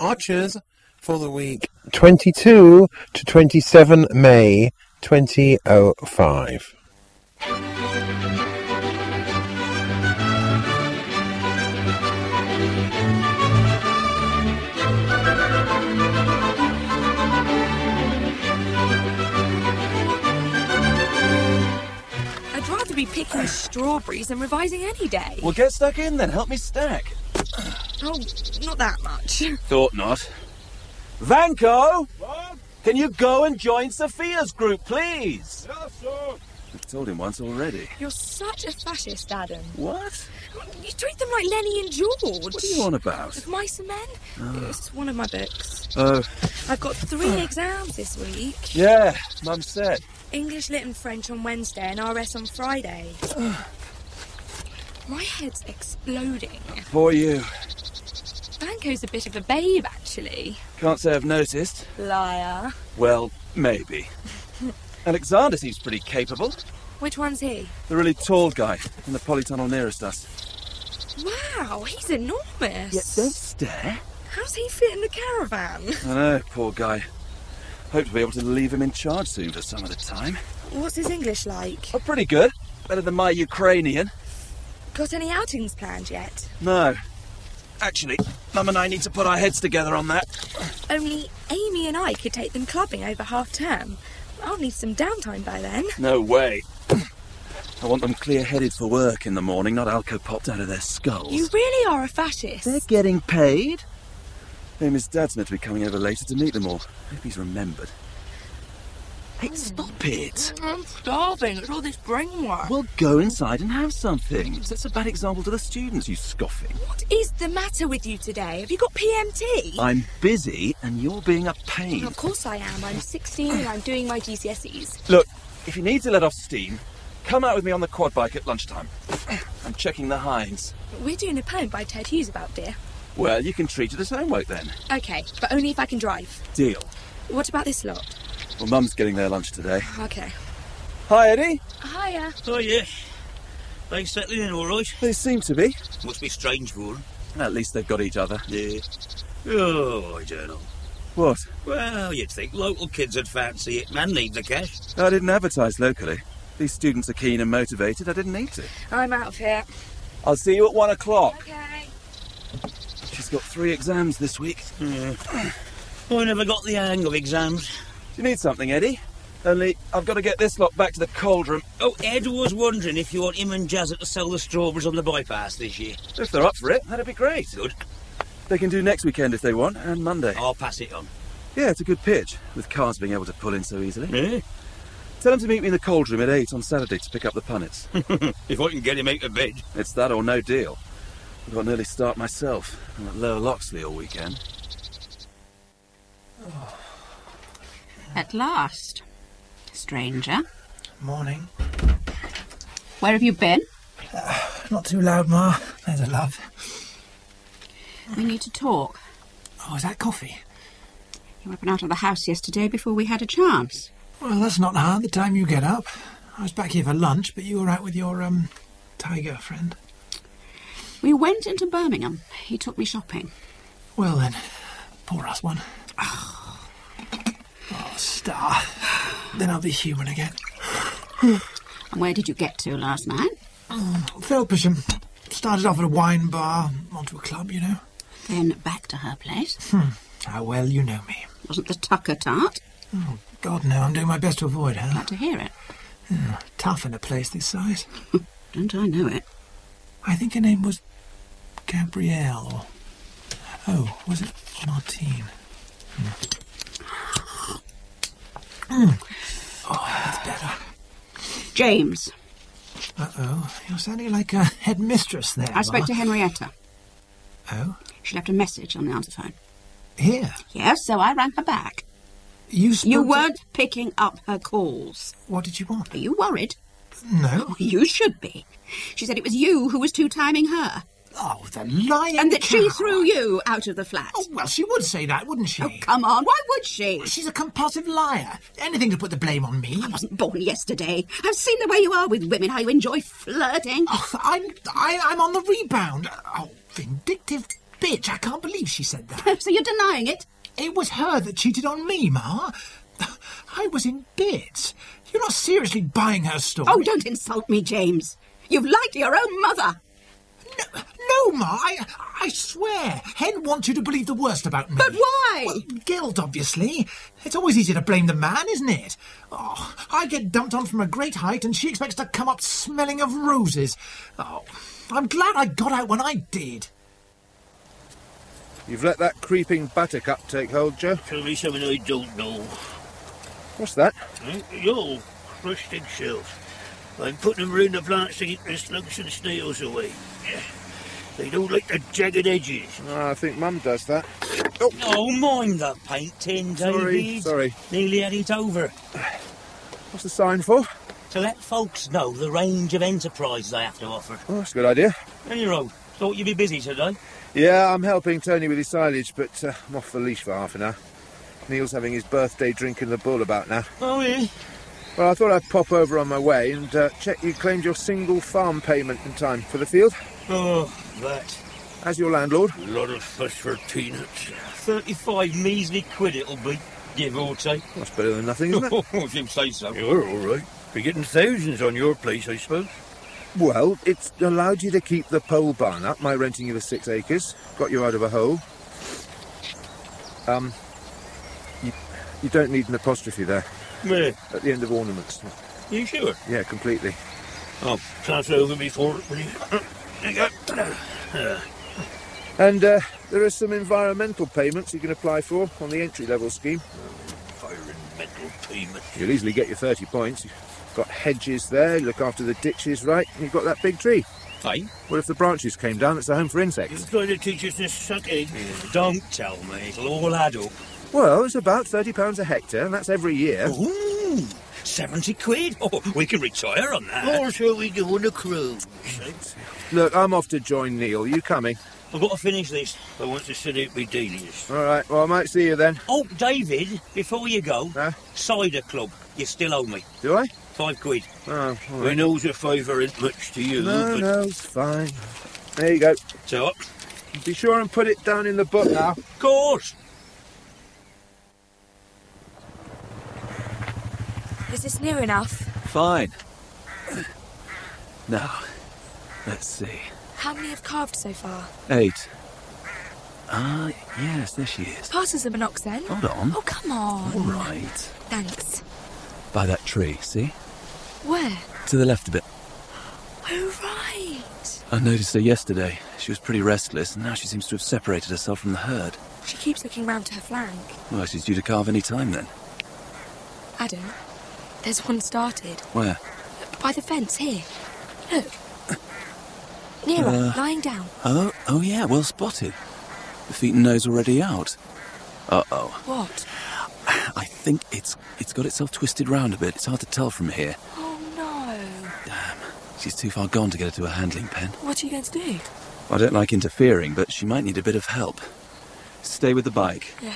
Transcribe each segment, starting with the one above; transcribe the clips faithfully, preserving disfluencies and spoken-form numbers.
Archers for the week twenty-two to twenty-seven May twenty oh five. I'd rather be picking strawberries than revising any day. Well, get stuck in then. Help me stack. Oh, not that much. Thought not. Vanko! What? Can you go and join Sophia's group, please? Yes, sir. I've told him once already. You're such a fascist, Adam. What? You treat them like Lenny and George. What are you on about? Of Mice and Men? Oh. It's one of my books. Oh. I've got three exams this week. Yeah, Mum said. English, Lit and French on Wednesday and R S on Friday. My head's exploding. For you. Vanko's a bit of a babe, actually. Can't say I've noticed. Liar. Well, maybe. Alexander seems pretty capable. Which one's he? The really tall guy in the polytunnel nearest us. Wow, he's enormous. Yeah, don't stare. How's he fit in the caravan? I know, poor guy. Hope to be able to leave him in charge soon for some of the time. What's his English like? Oh, pretty good. Better than my Ukrainian. Got any outings planned yet? No. Actually, Mum and I need to put our heads together on that. Only Amy and I could take them clubbing over half term. I'll need some downtime by then. No way. I want them clear-headed for work in the morning, not alco popped out of their skulls. You really are a fascist. They're getting paid. Amy's dad's meant to be coming over later to meet them all. Hope he's remembered. Hey, stop it. I'm starving. It's all this brain work. Well, go inside and have something. That's a bad example to the students, you scoffing. What is the matter with you today? Have you got P M T? I'm busy and you're being a pain. Of course I am. I'm sixteen and I'm doing my G C S Es. Look, if you need to let off steam, come out with me on the quad bike at lunchtime. I'm checking the hinds. We're doing a poem by Ted Hughes about deer. Well, you can treat it as homework then. Okay, but only if I can drive. Deal. What about this lot? Well, Mum's getting their lunch today. Okay. Hi, Eddie. Hiya. Oh, yeah. They settling in all right? They seem to be. Must be strange for them. At least they've got each other. Yeah. Oh, I don't know. What? Well, you'd think local kids would fancy it. Man need the cash. I didn't advertise locally. These students are keen and motivated. I didn't need to. I'm out of here. I'll see you at one o'clock. Okay. She's got three exams this week. Yeah. I never got the hang of exams. Do you need something, Eddie? Only I've got to get this lot back to the cauldron. Oh, Ed was wondering if you want him and Jazza to sell the strawberries on the bypass this year. If they're up for it, that'd be great. Good. They can do next weekend if they want, and Monday. I'll pass it on. Yeah, it's a good pitch, with cars being able to pull in so easily. Yeah. Tell them to meet me in the cauldron at eight on Saturday to pick up the punnets. If I can get him out of bed. It's that or no deal. I've got an early start myself. I'm at Lower Loxley all weekend. Oh. At last. Stranger. Morning. Where have you been? Uh, not too loud, Ma. There's a love. We need to talk. Oh, is that coffee? You were up and out of the house yesterday before we had a chance. Well, that's not hard, the time you get up. I was back here for lunch, but you were out with your, um, tiger friend. We went into Birmingham. He took me shopping. Well then, pour us one. Oh, star. Then I'll be human again. And where did you get to last night? Mm, Felpersham. Started off at a wine bar, onto a club, you know. Then back to her place. Hmm. How well you know me. Wasn't the tucker tart? Oh, God, no. I'm doing my best to avoid her. Glad to hear it. Yeah, tough in a place this size. Don't I know it? I think her name was Gabrielle, or... Oh, was it Martine? Hmm. Mm. Oh, that's better. James. Uh-oh. You're sounding like a headmistress there, I spoke Ma. to Henrietta. Oh? She left a message on the answer phone. Here? Yes, so I rang her back. You spoke You to- weren't picking up her calls. What did you want? Are you worried? No. You should be. She said it was you who was two-timing her. Oh, the lying And that she cow. threw you out of the flat. Oh, well, she would say that, wouldn't she? Oh, come on, why would she? She's a compulsive liar. Anything to put the blame on me. I wasn't born yesterday. I've seen the way you are with women, how you enjoy flirting. Oh, I'm, I, I'm on the rebound. Oh, vindictive bitch. I can't believe she said that. So you're denying it? It was her that cheated on me, Ma. I was in bits. You're not seriously buying her story? Oh, don't insult me, James. You've lied to your own mother. No, no Ma, I, I swear. Hen wants you to believe the worst about me. But why? Well, guilt, obviously. It's always easy to blame the man, isn't it? Oh, I get dumped on from a great height and she expects to come up smelling of roses. Oh, I'm glad I got out when I did. You've let that creeping buttercup take hold, Joe. Tell me something I don't know. What's that? Eh? Yo, crushed eggshells. I'm putting them round the plants to keep the slugs and snails away. Yeah. They don't like the jagged edges. Oh, I think Mum does that. Oh, oh mind the paint tin, Sorry, David. sorry. Nearly had it over. What's the sign for? To let folks know the range of enterprise they have to offer. Oh, that's a good idea. Anyhow, thought you'd be busy today. Yeah, I'm helping Tony with his silage, but uh, I'm off the leash for half an hour. Neil's having his birthday drink in the bull about now. Oh, yeah? Well, I thought I'd pop over on my way and uh, check you claimed your single farm payment in time for the field. Oh, that. As your landlord. A lot of fuss for peanuts. Thirty-five measly quid it'll be, give or take. That's better than nothing, isn't it? Oh, if you say so. You're all right. Be getting thousands on your place, I suppose. Well, it's allowed you to keep the pole barn up, my renting you the six acres. Got you out of a hole. Um, you, you don't need an apostrophe there. Where? At the end of ornaments. You sure? Yeah, completely. I'll pass over before it, will you? There you go. And uh, there are some environmental payments you can apply for on the entry-level scheme. Environmental payments. You'll easily get your thirty points. You've got hedges there, you look after the ditches right, and you've got that big tree. Hey? What if the branches came down? It's a home for insects. You're trying to teach us to suck eggs? Don't tell me. It'll all add up. Well, it's about thirty pounds a hectare, and that's every year. Ooh, seventy quid? Oh, we can retire on that. Or shall we go on a cruise? Look, I'm off to join Neil. You coming? I've got to finish this. I want to sit out my dailies. All right, well, I might see you then. Oh, David, before you go, Huh? cider club. You still owe me. Do I? Five quid. Oh, all I right. knows a fiver ain't much to you, No, but... no, it's fine. There you go. So, Be sure and put it down in the book now. of course. Is this near enough? Fine. Now, let's see. How many have carved so far? Eight. Ah, yes, there she is. Pass us a monox then. Hold on. Oh, come on. All right. Thanks. By that tree, see? Where? To the left a bit. Oh, right. I noticed her yesterday. She was pretty restless, and now she seems to have separated herself from the herd. She keeps looking round to her flank. Well, she's due to carve any time then. Adam, there's one started. Where? By the fence, here. Look. Nearer, Uh. lying down. Oh, oh yeah, well spotted. The feet and nose already out. Uh-oh. What? I think it's it's got itself twisted round a bit. It's hard to tell from here. Oh, no. Damn. She's too far gone to get her to a handling pen. What are you going to do? I don't like interfering, but she might need a bit of help. Stay with the bike. Yeah.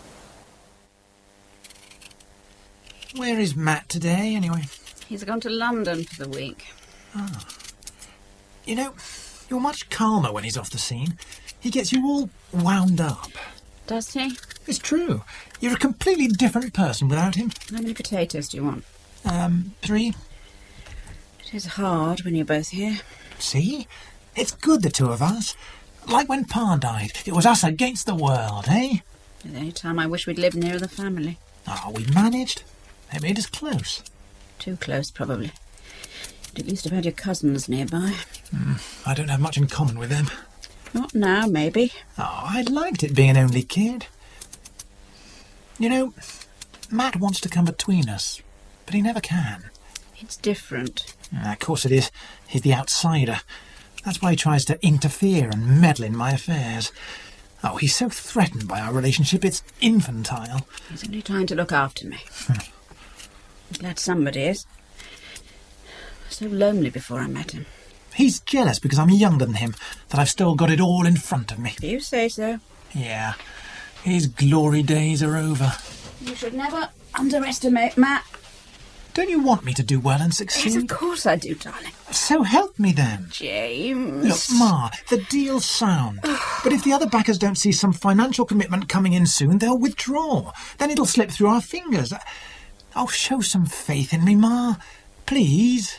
Where is Matt today, anyway? He's gone to London for the week. You know, you're much calmer when he's off the scene. He gets you all wound up. Does he? It's true. You're a completely different person without him. How many potatoes do you want? Um, three. It is hard when you're both here. See? It's good, the two of us. Like when Pa died. It was us against the world, eh? There's any time I wish we'd lived nearer the family. Oh, we managed. They made us close. Too close, probably. You'd at least have had your cousins nearby. Mm, I don't have much in common with them. Not now, maybe. Oh, I liked it being an only kid. You know, Matt wants to come between us, but he never can. It's different. Ah, of course it is. He's the outsider. That's why he tries to interfere and meddle in my affairs. Oh, he's so threatened by our relationship, it's infantile. He's only trying to look after me. I'm glad somebody is. I was so lonely before I met him. He's jealous because I'm younger than him, that I've still got it all in front of me. You say so. Yeah, his glory days are over. You should never underestimate Matt. Don't you want me to do well and succeed? Yes, of course I do, darling. So help me then. James. Look, Ma, the deal's sound. But if the other backers don't see some financial commitment coming in soon, they'll withdraw. Then it'll slip through our fingers. Oh, show some faith in me, Ma. Please.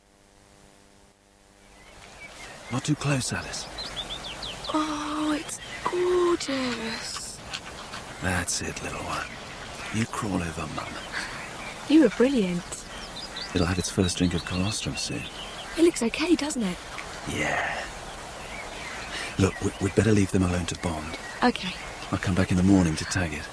Not too close, Alice. Oh, it's gorgeous. That's it, little one. You crawl over Mum. You were brilliant. It'll have its first drink of colostrum soon. It looks okay, doesn't it? Yeah. Look, we- we'd better leave them alone to bond. Okay. I'll come back in the morning to tag it.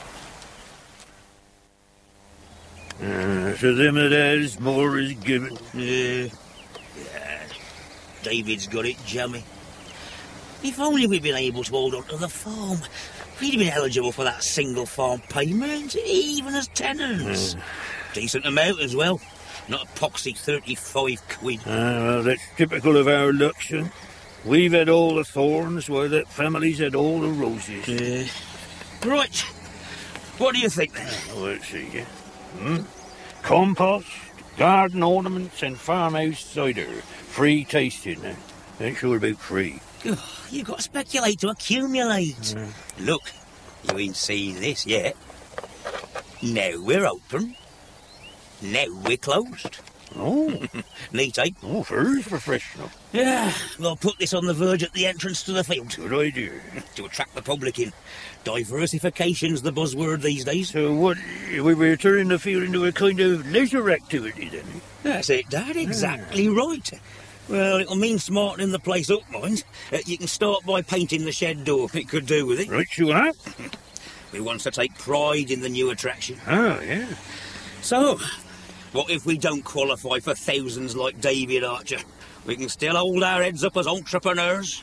Uh, to them that has, more is given. Yeah. Yeah. David's got it, Jummy. If only we'd been able to hold on to the farm. We'd have been eligible for that single farm payment, even as tenants. Mm. Decent amount as well. Not a poxy thirty-five quid. Ah, well, that's typical of our luck, son. We've had all the thorns, while that family's had all the roses. Uh, right. What do you think then? Oh, let's see. Yeah. Hmm? Compost, garden ornaments, and farmhouse cider. Free tasting. Now. Ain't sure about free. Oh, you've got to speculate to accumulate. Mm. Look, you ain't seen this yet. Now we're open. Now we're closed. Oh, Neat, eh? oh, very professional. Yeah, we'll put this on the verge at the entrance to the field. Good idea. To attract the public in. Diversification's the buzzword these days. So what, we were turning the field into a kind of leisure activity then? eh? That's it, Dad. Exactly right. Well, it'll mean smartening the place up, mind. Uh, you can start by painting the shed door. It could do with it. Right, you are? We want to take pride in the new attraction. Oh, yeah. So, what if we don't qualify for thousands like David Archer? We can still hold our heads up as entrepreneurs.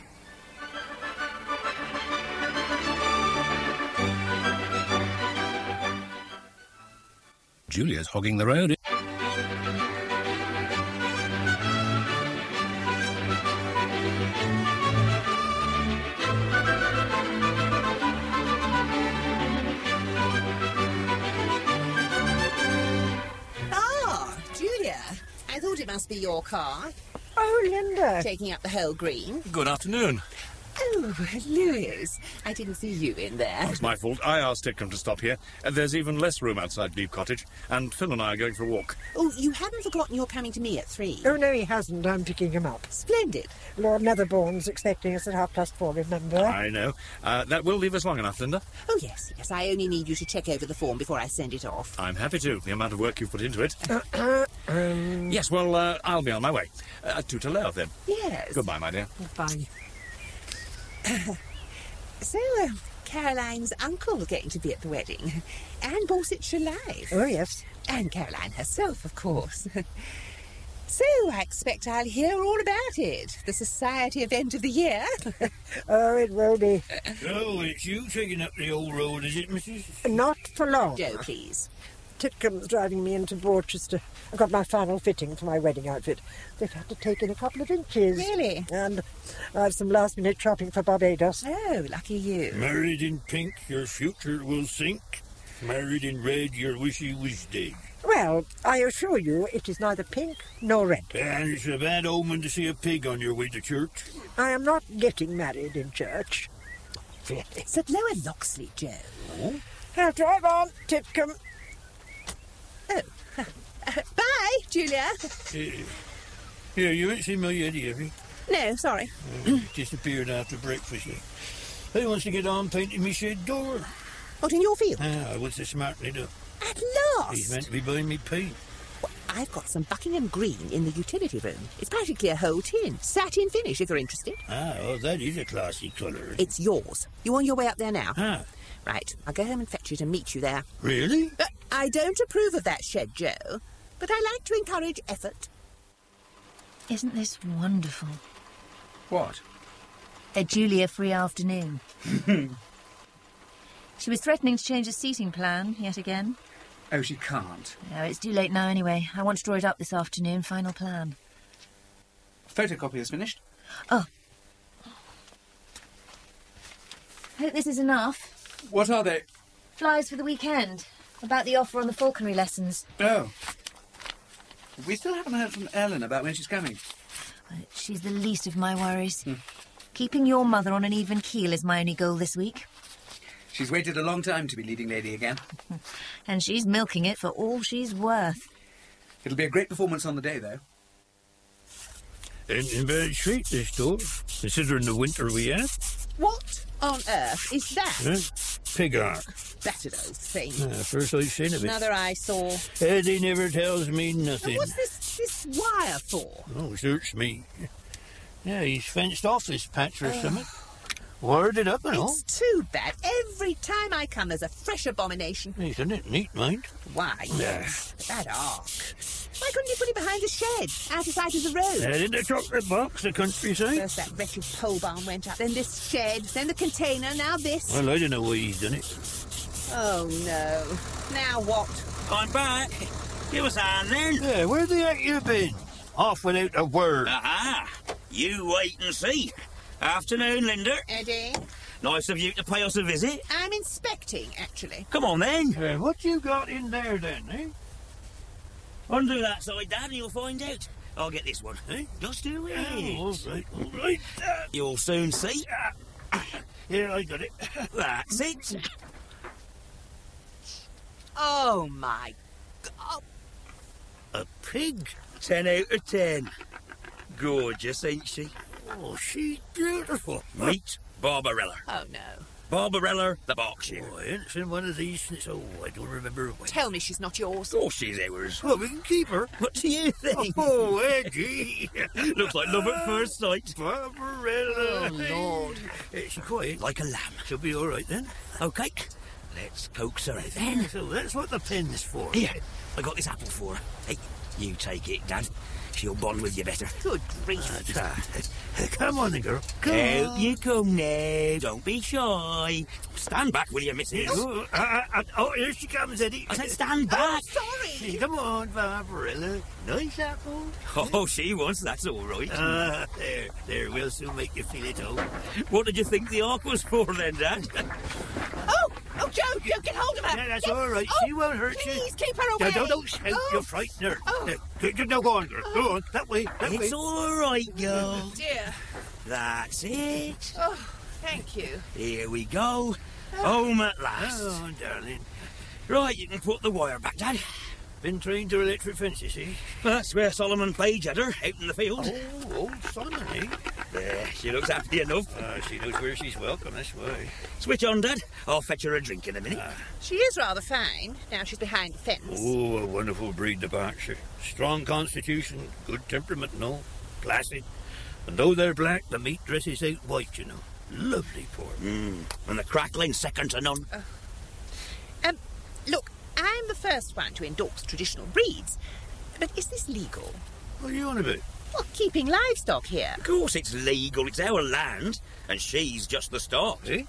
Julia's hogging the road. Ah, Julia. I thought it must be your car. Oh, Linda. Taking up the whole green. Good afternoon. Oh, Lewis. I didn't see you in there. It's my fault. I asked Titcombe to stop here. Uh, There's even less room outside Beeb Cottage, and Phil and I are going for a walk. Oh, you haven't forgotten you're coming to me at three. Oh, no, he hasn't. I'm picking him up. Splendid. Lord Netherbourne's expecting us at half past four, remember? I know. Uh, that will leave us long enough, Linda. Oh, yes, yes. I only need you to check over the form before I send it off. I'm happy to, the amount of work you've put into it. um, Yes, well, uh, I'll be on my way. Uh, tout à l'heure, then. Yes. Goodbye, my dear. Bye. So, uh, Caroline's uncle's getting to be at the wedding. And Borsetshire Live. Oh, yes. And Caroline herself, of course. So, I expect I'll hear all about it. The society event of the year. Oh, it will be. So, it's you taking up the old road, is it, missus? Not for long. Joe, please. Titcombe's driving me into Borchester. I've got my final fitting for my wedding outfit. They've had to take in a couple of inches. Really? And I have some last-minute shopping for Barbados. Oh, lucky you. Married in pink, your future will sink. Married in red, your wishy was dead. Well, I assure you it is neither pink nor red. And it's a bad omen to see a pig on your way to church. I am not getting married in church. Really. It's at Lower Loxley, Joe. Oh? I'll drive on, Titcombe. Oh. Uh, bye, Julia. Uh, here, you ain't seen my Eddie, have you? No, sorry. Uh, disappeared after breakfast. He wants to get on painting me shed door. What, in your field? Ah, what's the smartening it up? At last! He's meant to be buying me paint. Well, I've got some Buckingham Green in the utility room. It's practically a whole tin. Satin finish, if you're interested. Ah, well, that is a classy colour. It's yours. You on your way up there now? Ah. Right, I'll go home and fetch you to meet you there. Really? Uh, I don't approve of that shed, Joe, but I like to encourage effort. Isn't this wonderful? What? A Julia free afternoon. She was threatening to change the seating plan yet again. Oh, she can't. No, it's too late now anyway. I want to draw it up this afternoon, final plan. Photocopy is finished. Oh. Hope this is enough. What are they? Flyers for the weekend. About the offer on the falconry lessons. Oh. We still haven't heard from Ellen about when she's coming. Well, she's the least of my worries. Hmm. Keeping your mother on an even keel is my only goal this week. She's waited a long time to be leading lady again. And she's milking it for all she's worth. It'll be a great performance on the day, though. Ain't in bad shape, this door, considering the winter we had. What on earth is that? Huh? Pig ark. Battered old thing. Ah, first I've seen of it. Another eyesore. Eddie never tells me nothing. And what's this, this wire for? Oh, search me. Yeah, he's fenced off this patch or something. Wired it up and all. It's too bad. Every time I come, there's a fresh abomination. Hey, isn't it neat, mind? Why? Yeah. That ark. Why couldn't you put it behind the shed, out of sight of the road? Uh, in the chocolate box, the countryside. First that wretched pole barn went up, then this shed, then the container, now this. Well, I don't know why he's done it. Oh, no. Now what? I'm back. Give us a hand then. Yeah, where the heck you been? Off without a word. Aha! You wait and see. Afternoon, Linda. Eddie? Nice of you to pay us a visit. I'm inspecting, actually. Come on, then. Uh, what you got in there, then, eh? Undo that side, Dad, and you'll find out. I'll get this one, eh? Just do it. Oh, all right, all right. Uh, You'll soon see. yeah, I got it. That's it. Oh, my God. A pig? Ten out of ten. Gorgeous, ain't she? Oh, she's beautiful. Meet Barbarella. Oh, no. Barbarella the Berkshire. Oh, I ain't seen one of these since, oh, I don't remember when. Tell me she's not yours. Of course she's ours. Well, we can keep her. What do you think? Oh, Eddie. Looks like love at first sight. Barbarella. Oh, Lord. Hey, she's quiet. Like a lamb. She'll be all right, then. Okay. Let's coax her out then. So that's what the pen's for. Here, I got this apple for her. Hey, you take it, Dad. She'll bond with you better. Good grief. Uh, come on, then, girl. Come Out on. you come now. Don't be shy. Stand back, will you, missus? Oh, uh, uh, oh, here she comes, Eddie. I said stand back. Sorry. Hey, come on, Barbarella. Nice apple. Oh, she wants, that's all right. Uh, there, there, we'll soon make you feel it home. What did you think the ark was for then, Dad? Oh, oh, Joe, Joe, get hold of her. Yeah, that's Yes. all right. Oh, She won't hurt you. please keep her away. No, don't, don't shout. Oh. You'll frighten her. Oh. No, go- no, go on, girl. Go on. That way, that way. It's all right, girl. Dear. That's it. Oh, thank you. Here we go. Home at last. Oh, darling. Right, you can put the wire back, Dad. Been trained to electric fences, eh? That's where Solomon Page had her, out in the field. Oh, old Solomon, eh? There, she looks happy enough. Uh, she knows where she's welcome, that's why. Switch on, Dad. I'll fetch her a drink in a minute. She is rather fine. Now she's behind the fence. Oh, a wonderful breed, the Berkshire. Strong constitution, good temperament and all. Placid. And though they're black, the meat dresses out white, you know. Lovely pork. Mm. And the crackling second to none. Uh, um, look, I'm the first one to endorse traditional breeds. But is this legal? What are you on about? Well, keeping livestock here. Of course it's legal, it's our land. And she's just the start. Eh?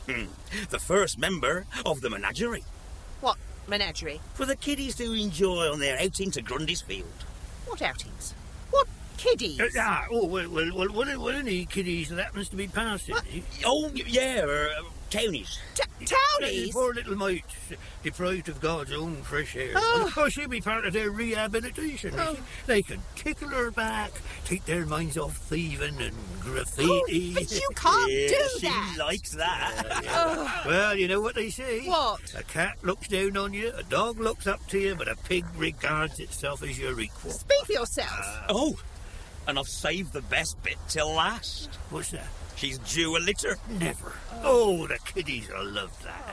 The first member of the menagerie. What menagerie? For the kiddies to enjoy on their outing to Grundy's Field. What outings? What kiddies? Uh, ah, oh, well, well, well what, what any kiddies that happens to be passing, eh? Oh, yeah, uh, townies. T- Uh, townies? poor little mites, deprived of God's own fresh air. Oh. And of course, she'll be part of their rehabilitation. you Oh. see. They can tickle her back, take their minds off thieving and graffiti. Oh, but you can't Yeah, do she that. likes that. Oh. Well, you know what they say. What? A cat looks down on you, a dog looks up to you, but a pig regards itself as your equal. Speak for yourself. Oh, and I've saved the best bit till last. What's that? She's due a litter. Never. Oh, the kiddies will love that.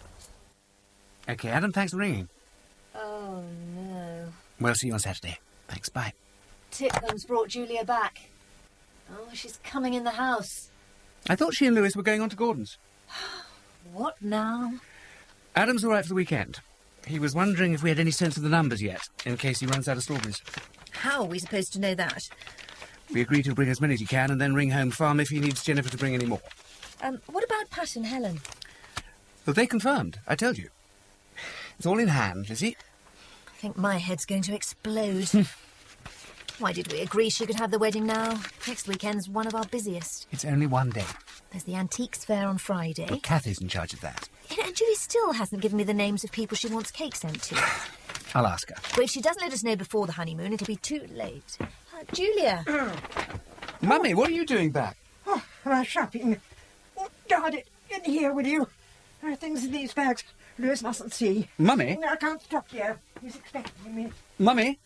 OK, Adam, thanks for ringing. Oh, no. We'll see you on Saturday. Thanks, bye. Titcomb's brought Julia back. Oh, she's coming in the house. I thought she and Lewis were going on to Gordon's. What now? Adam's all right for the weekend. He was wondering if we had any sense of the numbers yet, in case he runs out of strawberries. How are we supposed to know that? We agreed to bring as many as he can and then ring home farm if he needs Jennifer to bring any more. Um, what about Pat and Helen? Well, they confirmed, I told you. It's all in hand, Lizzie. I think my head's going to explode. Why did we agree she could have the wedding now? Next weekend's one of our busiest. It's only one day. There's the antiques fair on Friday. Well, Kathy's in charge of that. And Julie still hasn't given me the names of people she wants cake sent to. I'll ask her. Well, if she doesn't let us know before the honeymoon, it'll be too late. Uh, Julia! Mummy, what are you doing back? Oh, my shopping. Oh, guard it. In here with you. There are things in these bags Lewis mustn't see. Mummy? No, I can't stop here. He's expecting me. Mummy?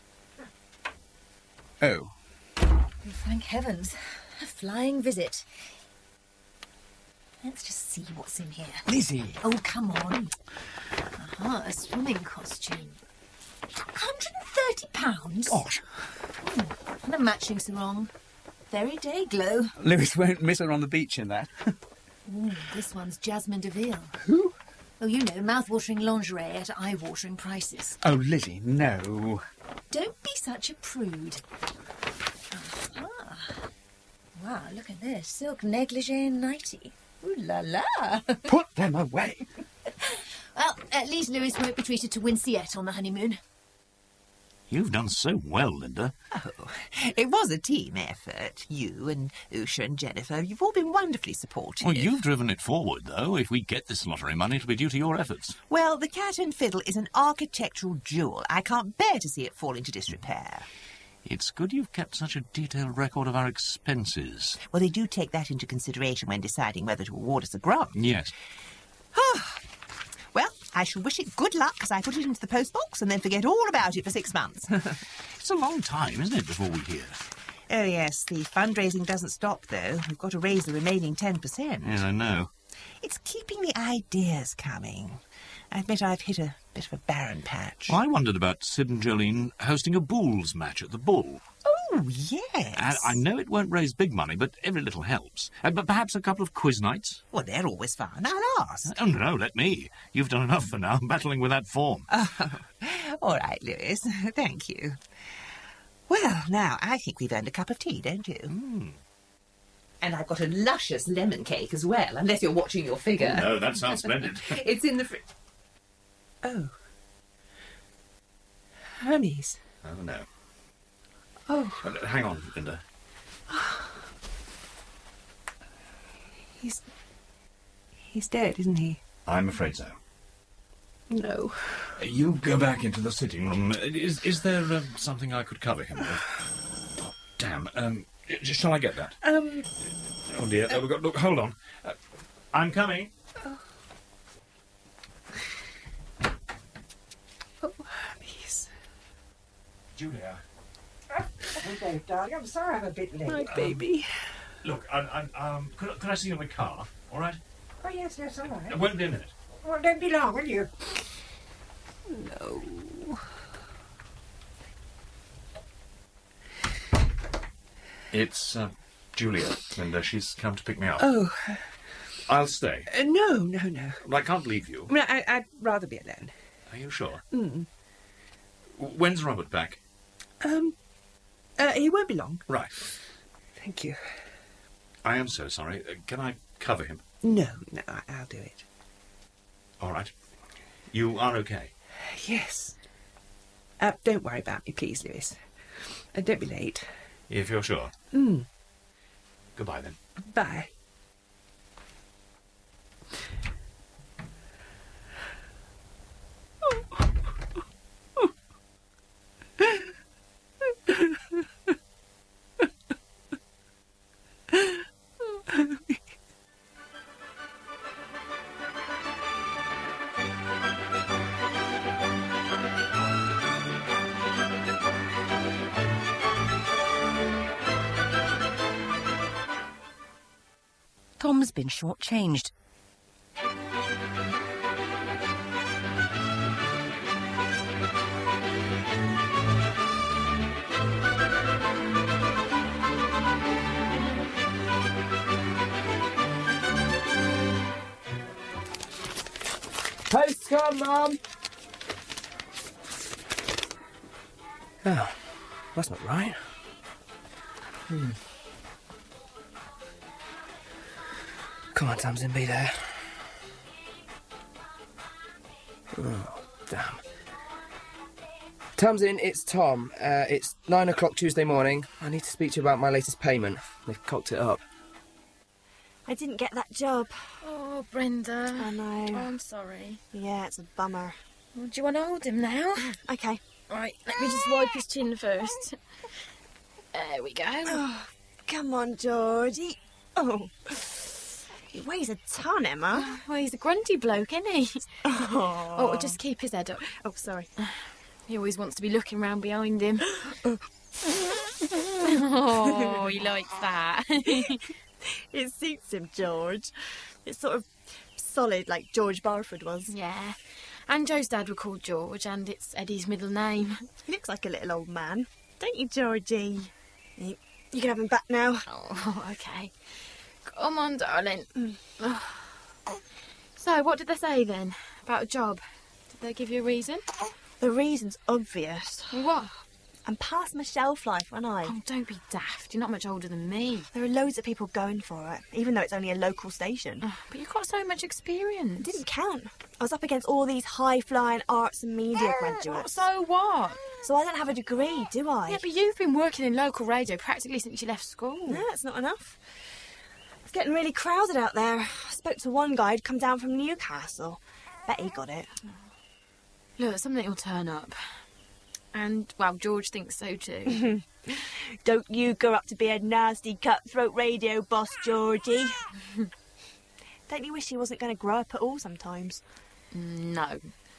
Oh. Oh, thank heavens. A flying visit. Let's just see what's in here. Lizzie! Oh, come on. Aha, a swimming costume. one hundred and thirty pounds? Gosh. Oh, and a matching sarong. Very day glow. Lewis won't miss her on the beach in that. Ooh, this one's Jasmine Deville. Who? Oh, you know, mouth-watering lingerie at eye-watering prices. Oh, Lizzie, no. Don't be such a prude. Ah. Wow, look at this. Silk negligee and nightie. Ooh la la. Put them away. Well, at least Lewis won't be treated to Winciette on the honeymoon. You've done so well, Linda. Oh, it was a team effort. You and Usha and Jennifer, you've all been wonderfully supportive. Well, you've driven it forward, though. If we get this lottery money, it'll be due to your efforts. Well, the Cat and Fiddle is an architectural jewel. I can't bear to see it fall into disrepair. It's good you've kept such a detailed record of our expenses. Well, they do take that into consideration when deciding whether to award us a grant. Yes. Well, I shall wish it good luck as I put it into the postbox and then forget all about it for six months. It's a long time, isn't it, before we hear? Oh, yes, the fundraising doesn't stop, though. We've got to raise the remaining ten percent. Yes, I know. It's keeping the ideas coming. I admit I've hit a bit of a barren patch. Well, I wondered about Sid and Jolene hosting a Bulls match at the Bull. Oh, yes. I, I know it won't raise big money, but every little helps. Uh, but perhaps a couple of quiz nights? Well, they're always fun. I'll ask. Oh, no, let me. You've done enough for now, battling with that form. Oh, all right, Lewis. Thank you. Well, now, I think we've earned a cup of tea, don't you? Mm. And I've got a luscious lemon cake as well, unless you're watching your figure. No, that sounds splendid. It's in the fridge. Oh. Hermes. Oh, no. Oh. Uh, hang on, Linda. He's... He's dead, isn't he? I'm afraid so. No. Uh, you go back into the sitting room. Is, is there um, something I could cover him with? Oh, damn. Um, shall I get that? Um... Oh, dear. Uh, we've got... Look, hold on. Uh, I'm coming. Oh. Oh, Hermes. Julia. Okay, darling, I'm sorry I'm a bit late. My baby. Look, I, I, um, could, could I see you in the car, all right? Oh, yes, yes, all right. It won't be a minute. Well, don't be long, will you? No. It's uh, Julia, Linda. She's come to pick me up. Oh. I'll stay. Uh, no, no, no. Well, I can't leave you. No, I, I'd rather be alone. Are you sure? Mm. When's Robert back? Um, uh, he won't be long. Right. Thank you. I am so sorry. Uh, can I cover him? No, no, I, I'll do it. All right. You are okay? Yes. Uh, don't worry about me, please, Lewis. Uh, don't be late. If you're sure. Mm. Goodbye, then. Bye. Tom's been shortchanged. Post come, Mum! Oh, that's not right. Hmm. Come on, Tamsin, be there. Oh, damn. Tamsin, it's Tom. Uh, it's nine o'clock Tuesday morning. I need to speak to you about my latest payment. They've cocked it up. I didn't get that job. Oh, Brenda. I know. Oh, I'm sorry. Yeah, it's a bummer. Well, do you want to hold him now? Okay. Right, let me just wipe his chin first. There we go. Oh, come on, Georgie. Oh. He weighs a ton, Emma. Well, he's a grunty bloke, isn't he? Oh. Oh, just keep his head up. Oh, sorry. He always wants to be looking round behind him. Oh, he likes that. It suits him, George. It's sort of solid, like George Barford was. Yeah. And Joe's dad were called George, and it's Eddie's middle name. He looks like a little old man. Don't you, Georgie? You can have him back now. Oh, okay. Come on, darling. So, what did they say then? About a job? Did they give you a reason? The reason's obvious. What? I'm past my shelf life, aren't I? Oh, don't be daft. You're not much older than me. There are loads of people going for it, even though it's only a local station. Oh, but you've got so much experience. It didn't count. I was up against all these high-flying arts and media graduates. So what? So I don't have a degree, do I? Yeah, but you've been working in local radio practically since you left school. No, that's not enough. It's getting really crowded out there. I spoke to one guy who'd come down from Newcastle. Bet he got it. Look, something will turn up. And, well, George thinks so too. Don't you grow up to be a nasty cutthroat radio boss, Georgie. Don't you wish he wasn't going to grow up at all sometimes? No.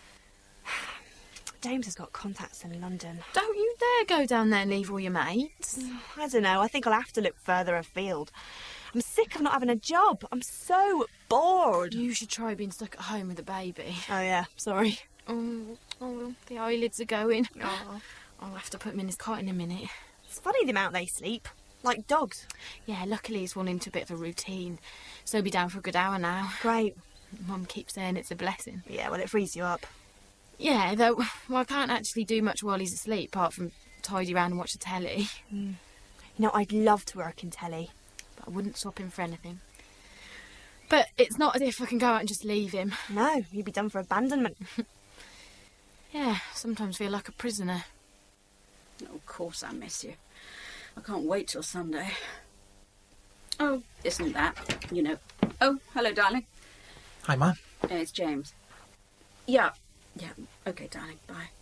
James has got contacts in London. Don't you dare go down there and leave all your mates. I don't know. I think I'll have to look further afield. I'm sick of not having a job. I'm so bored. You should try being stuck at home with a baby. Oh, yeah. Sorry. Oh, oh the eyelids are going. Oh. I'll have to put him in his cot in a minute. It's funny the amount they sleep. Like dogs. Yeah, luckily he's fallen into a bit of a routine. So he'll be down for a good hour now. Great. Mum keeps saying it's a blessing. Yeah, well, it frees you up. Yeah, though, well, I can't actually do much while he's asleep, apart from tidy around and watch the telly. Mm. You know, I'd love to work in telly. But I wouldn't swap him for anything. But it's not as if I can go out and just leave him. No, you'd be done for abandonment. Yeah, sometimes feel like a prisoner. Oh, of course I miss you. I can't wait till Sunday. Oh, isn't that, you know... Oh, hello, darling. Hi, Ma. Uh, it's James. Yeah, yeah, OK, darling,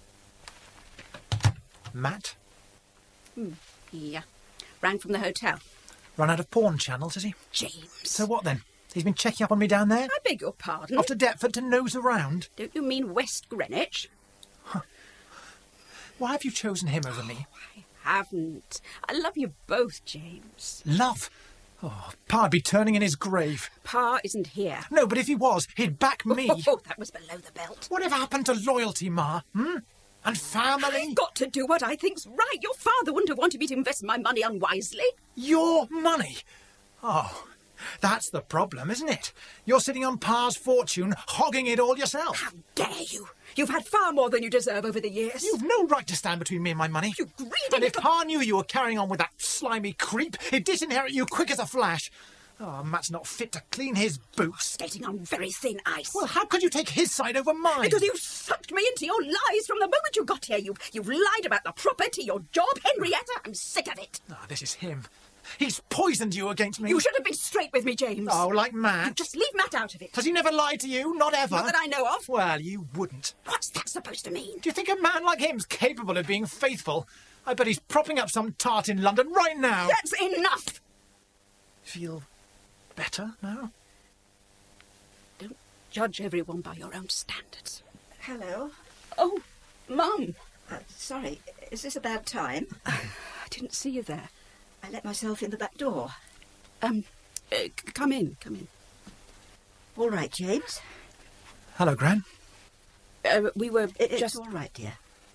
bye. Matt? Hmm. Yeah. Rang from the hotel. Run out of porn channels, has he? James. So what then? He's been checking up on me down there? I beg your pardon? Off to Deptford to nose around? Don't you mean West Greenwich? Huh. Why have you chosen him over me? I haven't. I love you both, James. Love? Oh, Pa'd be turning in his grave. Pa isn't here. No, but if he was, he'd back me. Oh, oh, that was below the belt. Whatever happened to loyalty, Ma? Hmm? And family? I've got to do what I think's right. Your father wouldn't have wanted me to invest my money unwisely. Your money? Oh, that's the problem, isn't it? You're sitting on Pa's fortune, hogging it all yourself. How dare you? You've had far more than you deserve over the years. You've no right to stand between me and my money. You greedy And if little... Pa knew you were carrying on with that slimy creep, he'd disinherit you quick as a flash. Oh, Matt's not fit to clean his boots. Skating on very thin ice. Well, how could you take his side over mine? Because you sucked me into your lies from the moment you got here. You've, you've lied about the property, your job, Henrietta. I'm sick of it. Ah, oh, this is him. He's poisoned you against me. You should have been straight with me, James. Oh, like Matt? You just leave Matt out of it. Has he never lied to you? Not ever? Not that I know of. Well, you wouldn't. What's that supposed to mean? Do you think a man like him's capable of being faithful? I bet he's propping up some tart in London right now. That's enough! Feel better now? Don't judge everyone by your own standards. Hello. Oh, Mum. Uh, sorry, is this a bad time? I didn't see you there. I let myself in the back door. Um, uh, c- come in, come in. All right, James. Hello, Gran. Uh, we were it, it's just... all right, dear.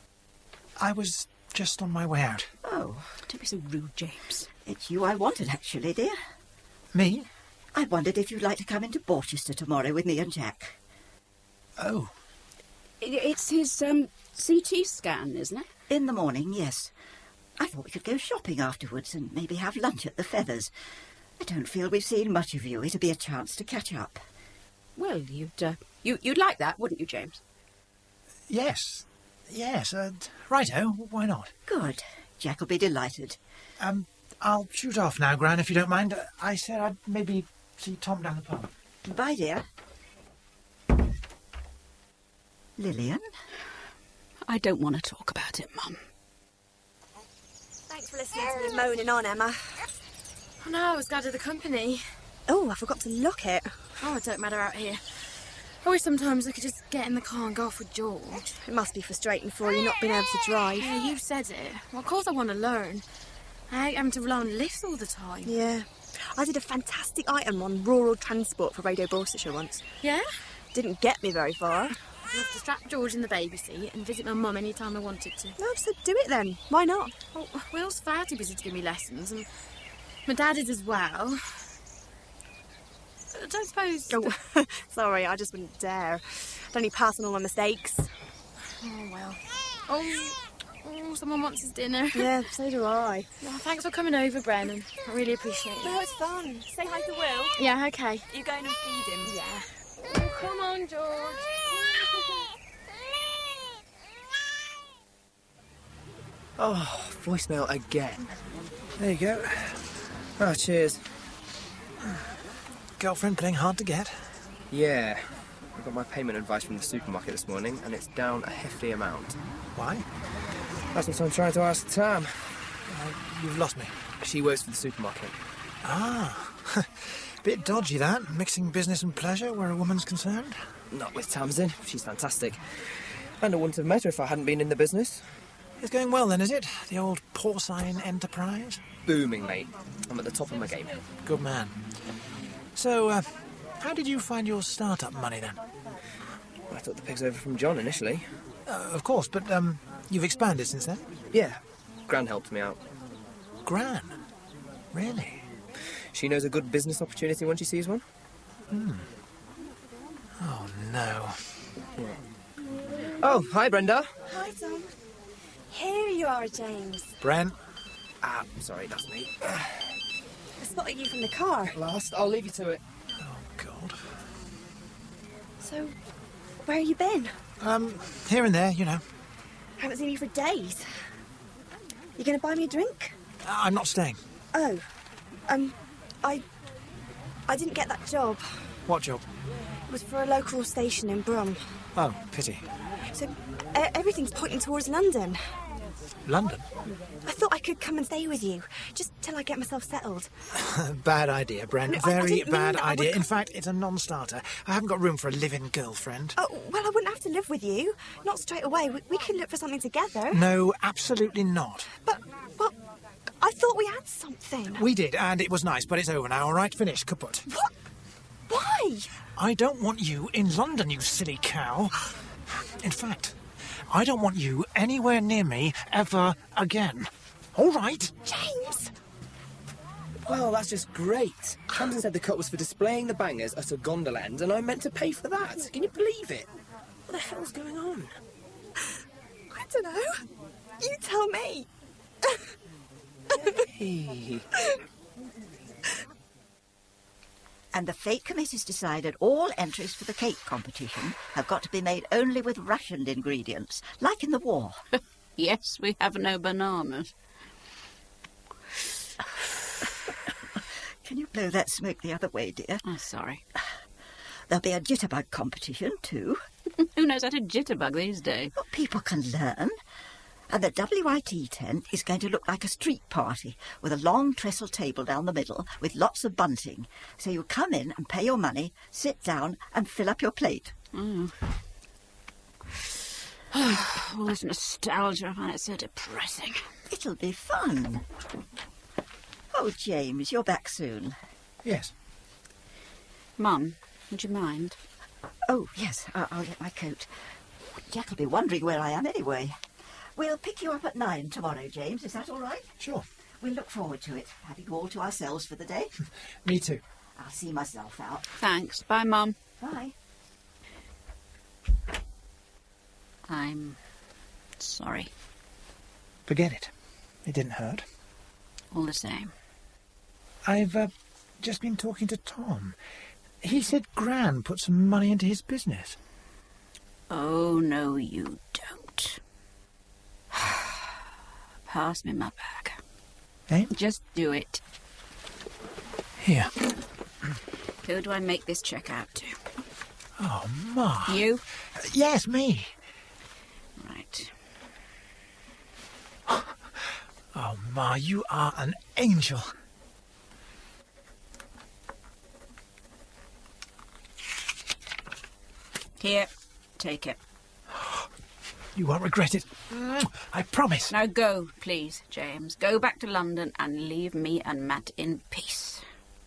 I was just on my way out. Oh. Don't be so rude, James. It's you I wanted, actually, dear. Me? I wondered if you'd like to come into Borchester tomorrow with me and Jack. Oh. It's his, um, C T scan, isn't it? In the morning, yes. I thought we could go shopping afterwards and maybe have lunch at the Feathers. I don't feel we've seen much of you. It'll be a chance to catch up. Well, you'd, uh, you, you'd like that, wouldn't you, James? Yes. Yes, uh, righto, why not? Good. Jack will be delighted. Um, I'll shoot off now, Gran, if you don't mind. I said I'd maybe see Tom down the pub. Bye, dear. Lillian? I don't want to talk about it, Mum. Thanks for listening to me moaning on, Emma. Oh no, I was glad of the company. Oh, I forgot to lock it. Oh, it don't matter out here. I wish sometimes I could just get in the car and go off with George. It must be frustrating for you not being able to drive. Yeah, you said it. Well, of course I want to learn. I hate having to rely on lifts all the time. Yeah. I did a fantastic item on rural transport for Radio Borsetshire once. Yeah? Didn't get me very far. I'd have to strap George in the baby seat and visit my mum any time I wanted to. No, so do it then. Why not? Well, Will's far too busy to give me lessons, and my dad is as well. I don't suppose... Oh, sorry, I just wouldn't dare. I'd only pass on all my mistakes. Oh, well. Oh, oh, someone wants his dinner. Yeah, so do I. Well, thanks for coming over, Brennan. I really appreciate it. No, it's fun. Say hi to Will. Yeah, okay. You going and feed him? Yeah. Oh, come on, George. Oh, voicemail again. There you go. Oh, cheers. Girlfriend playing hard to get? Yeah. I got my payment advice from the supermarket this morning, and it's down a hefty amount. Why? That's what I'm trying to ask Tam. Uh, you've lost me. She works for the supermarket. Ah. Bit dodgy, that. Mixing business and pleasure where a woman's concerned. Not with Tamsin. She's fantastic. And I wouldn't have met her if I hadn't been in the business. It's going well then, is it? The old porcine enterprise? Booming, mate. I'm at the top of my game. Good man. So, uh, how did you find your start-up money then? I took the pigs over from John initially. Uh, of course, but um, you've expanded since then? Yeah. Gran helped me out. Gran? Really? She knows a good business opportunity when she sees one. Hmm. Oh, no. Oh, hi, Brenda. Hi, Tom. Here you are, James. Brent? Ah, sorry, that's me. I spotted you from the car. Last, I'll leave you to it. Oh, God. So, where have you been? Um, here and there, you know. I haven't seen you for days. You going to buy me a drink? Uh, I'm not staying. Oh, um, I... I didn't get that job. What job? It was for a local station in Brum. Oh, pity. So, e- everything's pointing towards London. London? I thought I could come and stay with you, just till I get myself settled. Bad idea, Brent. No, I- I Very didn't mean bad that. I idea. would- In fact, it's a non-starter. I haven't got room for a live-in girlfriend. Oh, well, I wouldn't have to live with you. Not straight away. We, we could look for something together. No, absolutely not. But, well, I thought we had something. We did, and it was nice, but it's over now, all right? Finished. Kaput. What? Why? I don't want you in London, you silly cow. In fact, I don't want you anywhere near me ever again. All right? James! Well, that's just great. Tamsin said the cut was for displaying the bangers at a gondola end, and I meant to pay for that. Can you believe it? What the hell's going on? I don't know. You tell me. Hey. And the Fate Committee's decided all entries for the cake competition have got to be made only with rationed ingredients, like in the war. Yes, we have no bananas. Can you blow that smoke the other way, dear? Oh, sorry. There'll be a jitterbug competition, too. Who knows how to jitterbug these days? Well, people can learn. And the W I T tent is going to look like a street party with a long trestle table down the middle with lots of bunting. So you come in and pay your money, sit down and fill up your plate. Mm. All this nostalgia, I find it so depressing. It'll be fun. Oh, James, you're back soon. Yes. Mum, would you mind? Oh, yes, I- I'll get my coat. Jack'll be wondering where I am anyway. We'll pick you up at nine tomorrow, James. Is that all right? Sure. We'll look forward to it, having all to ourselves for the day. Me too. I'll see myself out. Thanks. Bye, Mum. Bye. I'm sorry. Forget it. It didn't hurt. All the same. I've uh, just been talking to Tom. He said Gran put some money into his business. Oh, no, you don't. Pass me my bag. Eh? Just do it. Here. Who do I make this check out to? Oh, Ma. You? Uh, yes, me. Right. Oh, Ma, you are an angel. Here, take it. You won't regret it. I promise. Now go, please, James. Go back to London and leave me and Matt in peace.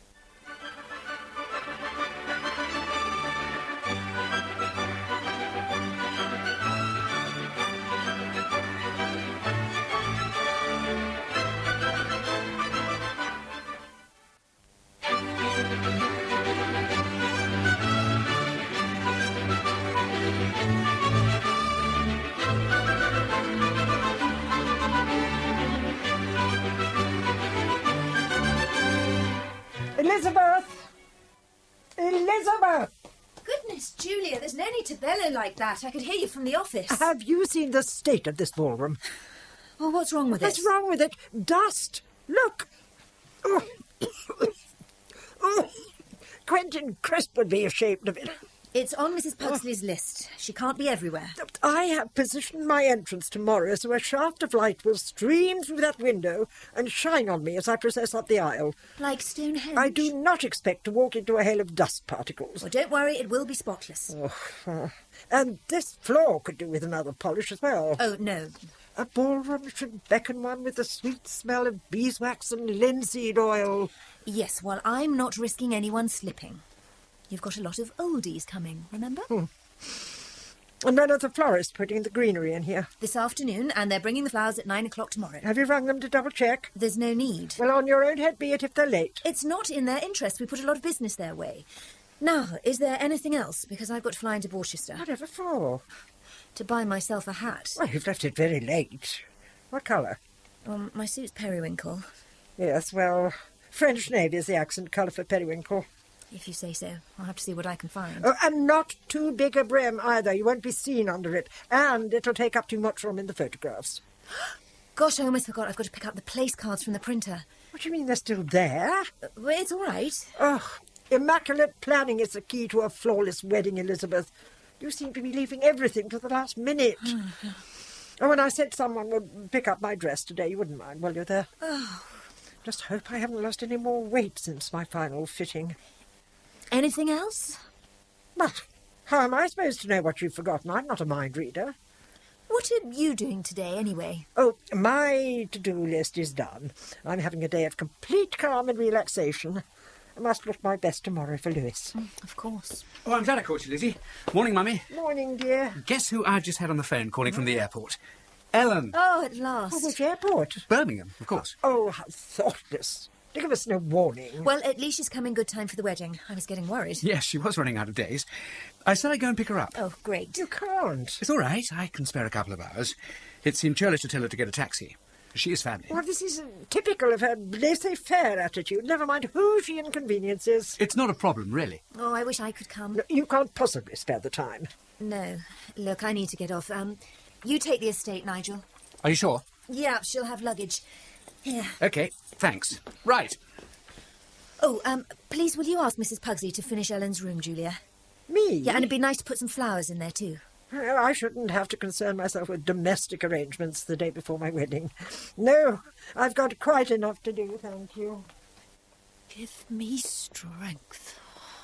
Elizabeth! Elizabeth! Goodness, Julia, there's no need to bellow like that. I could hear you from the office. Have you seen the state of this ballroom? Oh, what's wrong with What's it? What's wrong with it? Dust! Look! Oh. Oh. Quentin Crisp would be ashamed of it. It's on Missus Pugsley's list. She can't be everywhere. I have positioned my entrance tomorrow so a shaft of light will stream through that window and shine on me as I process up the aisle. Like Stonehenge? I do not expect to walk into a hail of dust particles. Well, don't worry, it will be spotless. Oh, uh, and this floor could do with another polish as well. Oh, no. A ballroom should beckon one with the sweet smell of beeswax and linseed oil. Yes, well, I'm not risking anyone slipping. You've got a lot of oldies coming, remember? Hmm. And when are the florists putting the greenery in here? This afternoon, and they're bringing the flowers at nine o'clock tomorrow. Have you rung them to double-check? There's no need. Well, on your own head be it if they're late. It's not in their interest. We put a lot of business their way. Now, is there anything else? Because I've got to fly into Borchester. Whatever for? To buy myself a hat. Well, you've left it very late. What colour? Um, my suit's periwinkle. Yes, well, French navy is the accent colour for periwinkle. If you say so. I'll have to see what I can find. Oh, and not too big a brim either. You won't be seen under it. And it'll take up too much room in the photographs. Gosh, I almost forgot. I've got to pick up the place cards from the printer. What do you mean they're still there? Uh, well, it's all right. Oh, immaculate planning is the key to a flawless wedding, Elizabeth. You seem to be leaving everything to the last minute. Oh, when I said someone would pick up my dress today, you wouldn't mind, will you, there? Oh. Just hope I haven't lost any more weight since my final fitting. Anything else? But how am I supposed to know what you've forgotten? I'm not a mind reader. What are you doing today, anyway? Oh, my to-do list is done. I'm having a day of complete calm and relaxation. I must look my best tomorrow for Lewis. Mm, of course. Oh, I'm glad I caught you, Lizzie. Morning, Mummy. Morning, dear. Guess who I just had on the phone calling from the airport? Ellen. Oh, at last. Oh, which airport? Birmingham, of course. Oh, how thoughtless. They give us no warning. Well, at least she's come in good time for the wedding. I was getting worried. Yes, she was running out of days. I said I'd go and pick her up. Oh, great. You can't. It's all right. I can spare a couple of hours. It seemed churlish to tell her to get a taxi. She is family. Well, this is typical of her laissez-faire attitude. Never mind who she inconveniences. It's not a problem, really. Oh, I wish I could come. No, you can't possibly spare the time. No. Look, I need to get off. Um, you take the estate, Nigel. Are you sure? Yeah, she'll have luggage. Here. OK, thanks. Right. Oh, um, please will you ask Missus Pugsley to finish Ellen's room, Julia? Me? Yeah, and it'd be nice to put some flowers in there, too. Well, I shouldn't have to concern myself with domestic arrangements the day before my wedding. No, I've got quite enough to do, thank you. Give me strength.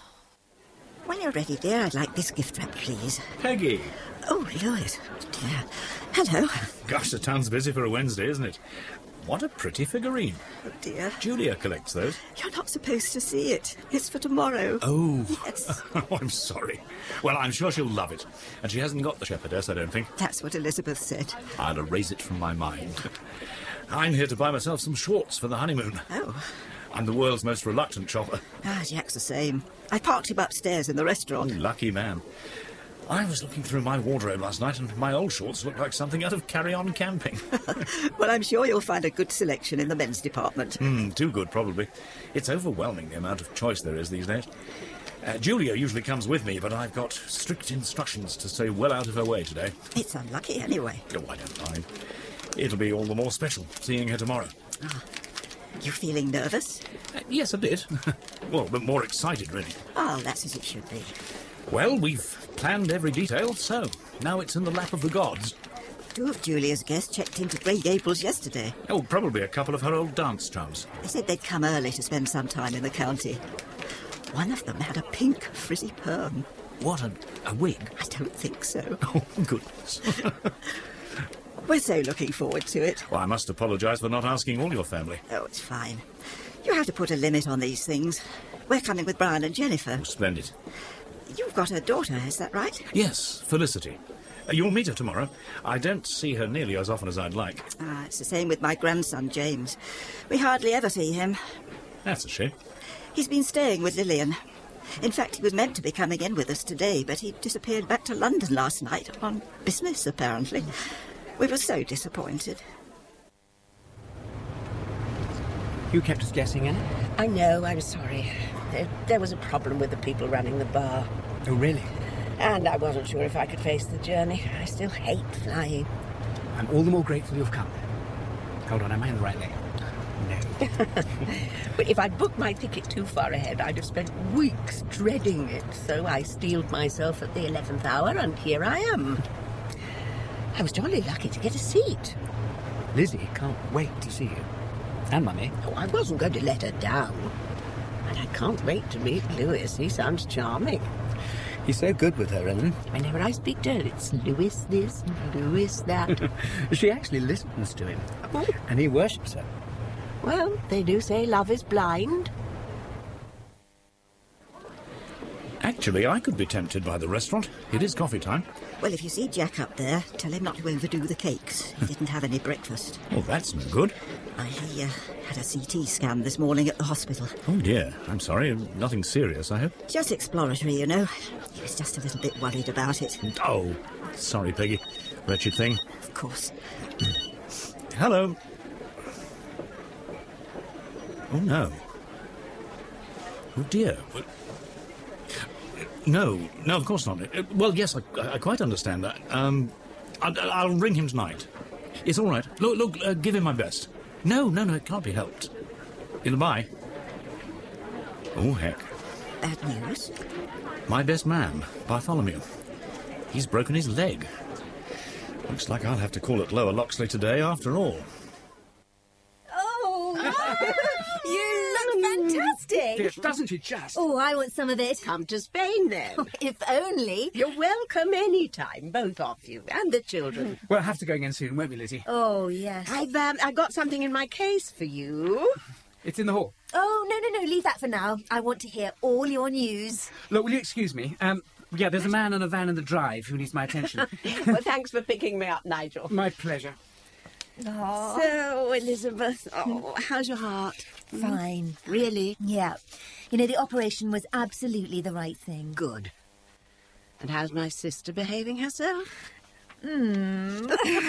When you're ready, dear, I'd like this gift wrap, please. Peggy. Oh, Lewis, dear. Hello. Gosh, the town's busy for a Wednesday, isn't it? What a pretty figurine. Oh, dear. Julia collects those. You're not supposed to see it. It's for tomorrow. Oh. Yes. Oh, I'm sorry. Well, I'm sure she'll love it. And she hasn't got the shepherdess, I don't think. That's what Elizabeth said. I'll erase it from my mind. I'm here to buy myself some Schwartz for the honeymoon. Oh. I'm the world's most reluctant shopper. Ah, Jack's the same. I parked him upstairs in the restaurant. Oh, lucky man. I was looking through my wardrobe last night and my old shorts looked like something out of Carry On Camping. Well, I'm sure you'll find a good selection in the men's department. Mm, too good, probably. It's overwhelming, the amount of choice there is these days. Uh, Julia usually comes with me, but I've got strict instructions to stay well out of her way today. It's unlucky, anyway. Oh, I don't mind. It'll be all the more special, seeing her tomorrow. Ah. You feeling nervous? Uh, yes, a bit. Well, but more excited, really. Oh, that's as it should be. Well, we've planned every detail, so now it's in the lap of the gods. Two of Julia's guests checked into Grey Gables yesterday. Oh, probably a couple of her old dance chums. They said they'd come early to spend some time in the county. One of them had a pink frizzy perm. What, a, a wig? I don't think so. Oh, goodness. We're so looking forward to it. Well, I must apologise for not asking all your family. Oh, it's fine. You have to put a limit on these things. We're coming with Brian and Jennifer. Oh, splendid. You've got a daughter, is that right? Yes, Felicity. Uh, you'll meet her tomorrow. I don't see her nearly as often as I'd like. Ah, it's the same with my grandson, James. We hardly ever see him. That's a shame. He's been staying with Lillian. In fact, he was meant to be coming in with us today, but he disappeared back to London last night on business, apparently. We were so disappointed. You kept us guessing, Annie? I know, I'm sorry. There, there was a problem with the people running the bar. Oh, really? And I wasn't sure if I could face the journey. I still hate flying. I'm all the more grateful you've come. Hold on, am I in the right lane? No. But if I'd booked my ticket too far ahead, I'd have spent weeks dreading it. So I steeled myself at the eleventh hour, and here I am. I was jolly lucky to get a seat. Lizzie can't wait to see you. And Mummy. Oh, I wasn't going to let her down. And I can't wait to meet Lewis. He sounds charming. He's so good with her, Ellen. Whenever I speak to her, it's Lewis this, Lewis that. She actually listens to him. Oh. And he worships her. Well, they do say love is blind. Actually, I could be tempted by the restaurant. It is coffee time. Well, if you see Jack up there, tell him not to overdo the cakes. He didn't have any breakfast. Oh, that's no good. I uh, had a C T scan this morning at the hospital. Oh, dear. I'm sorry. Nothing serious, I hope. Just exploratory, you know. He was just a little bit worried about it. Oh, sorry, Peggy. Wretched thing. Of course. Hello. Oh, no. Oh, dear. No, no, of course not. Uh, Well, yes, I, I quite understand that. Um, I'll, I'll ring him tonight. It's all right. Look, look, uh, give him my best. No, no, no, it can't be helped. Goodbye. Oh, heck. Bad news? My best man, Bartholomew. He's broken his leg. Looks like I'll have to call at Lower Loxley today after all. Oh, you look fantastic. Yes, doesn't she just? Oh, I want some of it. Come to Spain, then. If only. You're welcome any time, both of you, and the children. We'll have to go again soon, won't we, Lizzie? Oh, yes. I've um, I got something in my case for you. It's in the hall. Oh, no, no, no, leave that for now. I want to hear all your news. Look, will you excuse me? Um, yeah, there's a man in a van in the drive who needs my attention. Well, thanks for picking me up, Nigel. My pleasure. Aww. So, Elizabeth, oh, how's your heart? Fine. Really? Yeah. You know, the operation was absolutely the right thing. Good. And how's my sister behaving herself? Hmm.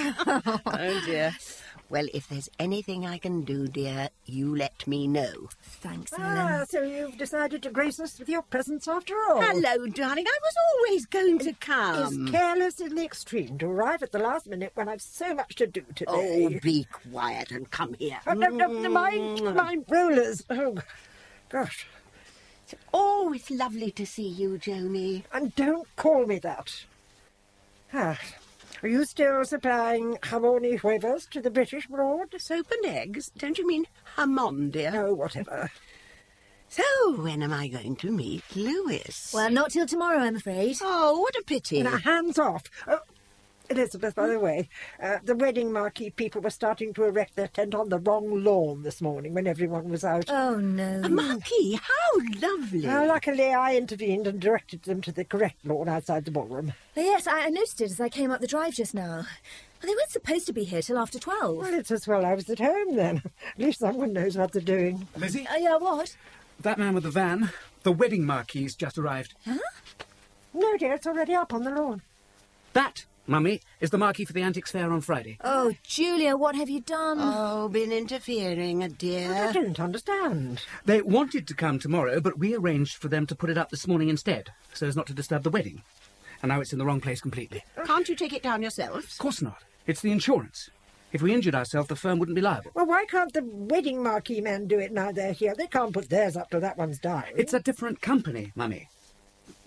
Oh, dear. Well, if there's anything I can do, dear, you let me know. Thanks, Ah, Ellen. so you've decided to grace us with your presence after all. Hello, darling. I was always going to come. It's careless in the extreme to arrive at the last minute when I've so much to do today. Oh, be quiet and come here. Oh, no, no, no, mind, mind rollers. Oh, gosh. It's always lovely to see you, Joni. And don't call me that. Ah, are you still supplying Harmony Huevos to the British Broad? Soap and eggs? Don't you mean Hamon, dear? Oh, whatever. So, when am I going to meet Lewis? Well, not till tomorrow, I'm afraid. Oh, what a pity. Now, hands off. Oh, Elizabeth, by the way, uh, the wedding marquee people were starting to erect their tent on the wrong lawn this morning when everyone was out. Oh, no. A marquee? How lovely. Well, luckily I intervened and directed them to the correct lawn outside the ballroom. Oh, yes, I, I noticed it as I came up the drive just now. Well, they weren't supposed to be here till after twelve. Well, it's as well I was at home then. At least someone knows what they're doing. Lizzie? Uh, yeah, what? That man with the van, the wedding marquee's just arrived. Huh? No, dear, it's already up on the lawn. That, Mummy, is the marquee for the Antiques Fair on Friday. Oh, Julia, what have you done? Oh, been interfering, a dear. I don't understand. They wanted to come tomorrow, but we arranged for them to put it up this morning instead, so as not to disturb the wedding. And now it's in the wrong place completely. Can't you take it down yourselves? Of course not. It's the insurance. If we injured ourselves, the firm wouldn't be liable. Well, why can't the wedding marquee men do it now they're here? They can't put theirs up till that one's died. It's a different company, Mummy.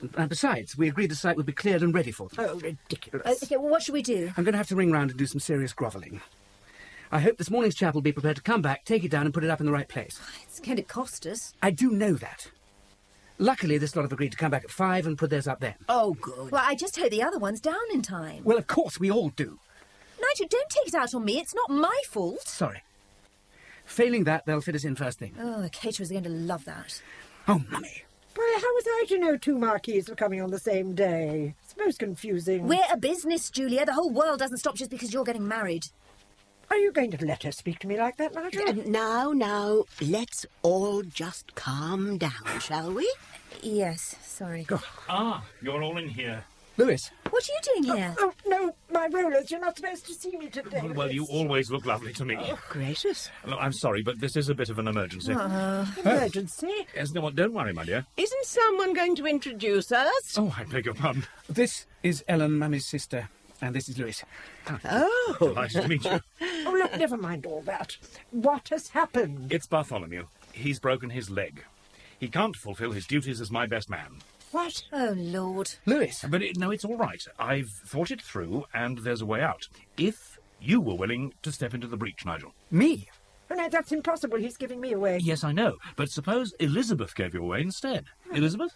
And besides, we agreed the site would be cleared and ready for them. Oh, ridiculous. Uh, okay, well, what should we do? I'm going to have to ring round and do some serious grovelling. I hope this morning's chap will be prepared to come back, take it down and put it up in the right place. It's going to cost us. I do know that. Luckily, this lot have agreed to come back at five and put theirs up then. Oh, good. Well, I just hope the other one's down in time. Well, of course, we all do. Nigel, don't take it out on me. It's not my fault. Sorry. Failing that, they'll fit us in first thing. Oh, the caterers are going to love that. Oh, mummy. Well, how was I to know two marquees were coming on the same day? It's most confusing. We're a business, Julia. The whole world doesn't stop just because you're getting married. Are you going to let her speak to me like that, Nigel? Uh, now, now, let's all just calm down, shall we? Yes, sorry. Ah, you're all in here. Lewis. What are you doing here? Oh, no, my rollers. You're not supposed to see me today. Well, you always look lovely to me. Oh, gracious. Look, I'm sorry, but this is a bit of an emergency. Uh, emergency? Yes, no, well, don't worry, my dear. Isn't someone going to introduce us? Oh, I beg your pardon. This is Ellen, Mummy's sister, and this is Lewis. Oh. Delighted to meet you. Oh, look, never mind all that. What has happened? It's Bartholomew. He's broken his leg. He can't fulfil his duties as my best man. What? Oh, Lord. Lewis. But it, no, it's all right. I've thought it through, and there's a way out. If you were willing to step into the breach, Nigel. Me? Oh, no, that's impossible. He's giving me away. Yes, I know. But suppose Elizabeth gave you away instead. Elizabeth?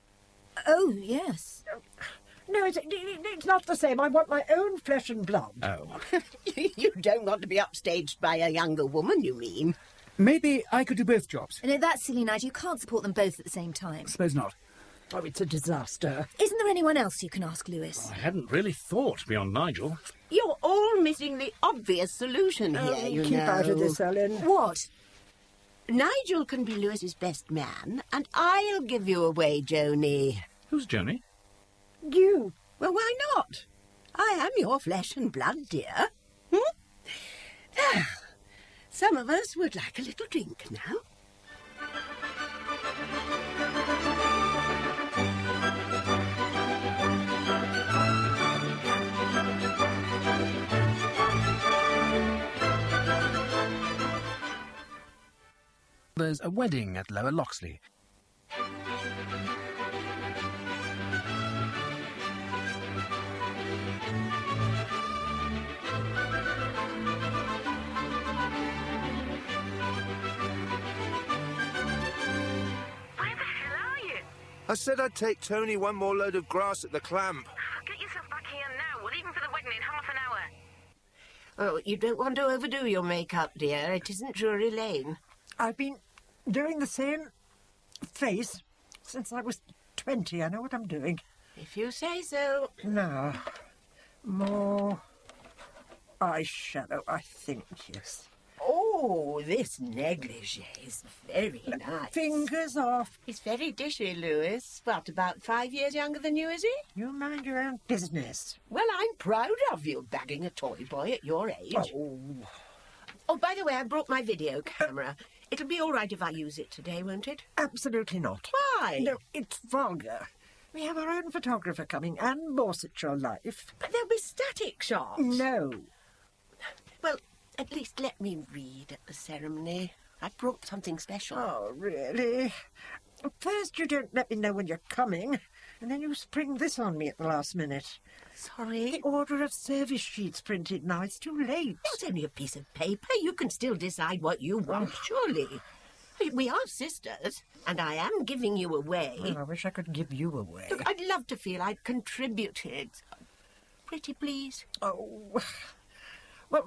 Oh, yes. No, it's, it's not the same. I want my own flesh and blood. Oh. You don't want to be upstaged by a younger woman, you mean? Maybe I could do both jobs. No, that's silly, Nigel. You can't support them both at the same time. Suppose not. Oh, it's a disaster. Isn't there anyone else you can ask, Lewis? I hadn't really thought beyond Nigel. You're all missing the obvious solution here, Oh, you keep know. out of this, Ellen. What? Nigel can be Lewis's best man, and I'll give you away, Joni. Who's Joni? You. Well, why not? I am your flesh and blood, dear. Hmm? Ah, some of us would like a little drink now. There's a wedding at Lower Loxley. I said I'd take Tony one more load of grass at the clamp. Get yourself back here now. We're leaving for the wedding in half an hour. Oh, you don't want to overdo your makeup, dear. It isn't Drury Lane. I've been doing the same face since I was twenty. I know what I'm doing. If you say so. Now, more eyeshadow, I think, yes. Oh, this negligee is very nice. Fingers off. He's very dishy, Lewis. What, about five years younger than you, is he? You mind your own business. Well, I'm proud of you, bagging a toy boy at your age. Oh. Oh, by the way, I brought my video camera. It'll be all right if I use it today, won't it? Absolutely not. Why? No, it's vulgar. We have our own photographer coming, Anne Borsetshire Life. But there'll be static shots. No. Well, at least let me read at the ceremony. I brought something special. Oh, really? First you don't let me know when you're coming, and then you spring this on me at the last minute. Sorry? The order of service sheets printed now. It's too late. It's only a piece of paper. You can still decide what you want, surely. We are sisters, and I am giving you away. Well, I wish I could give you away. Look, I'd love to feel I'd contributed. Pretty please. Oh, well,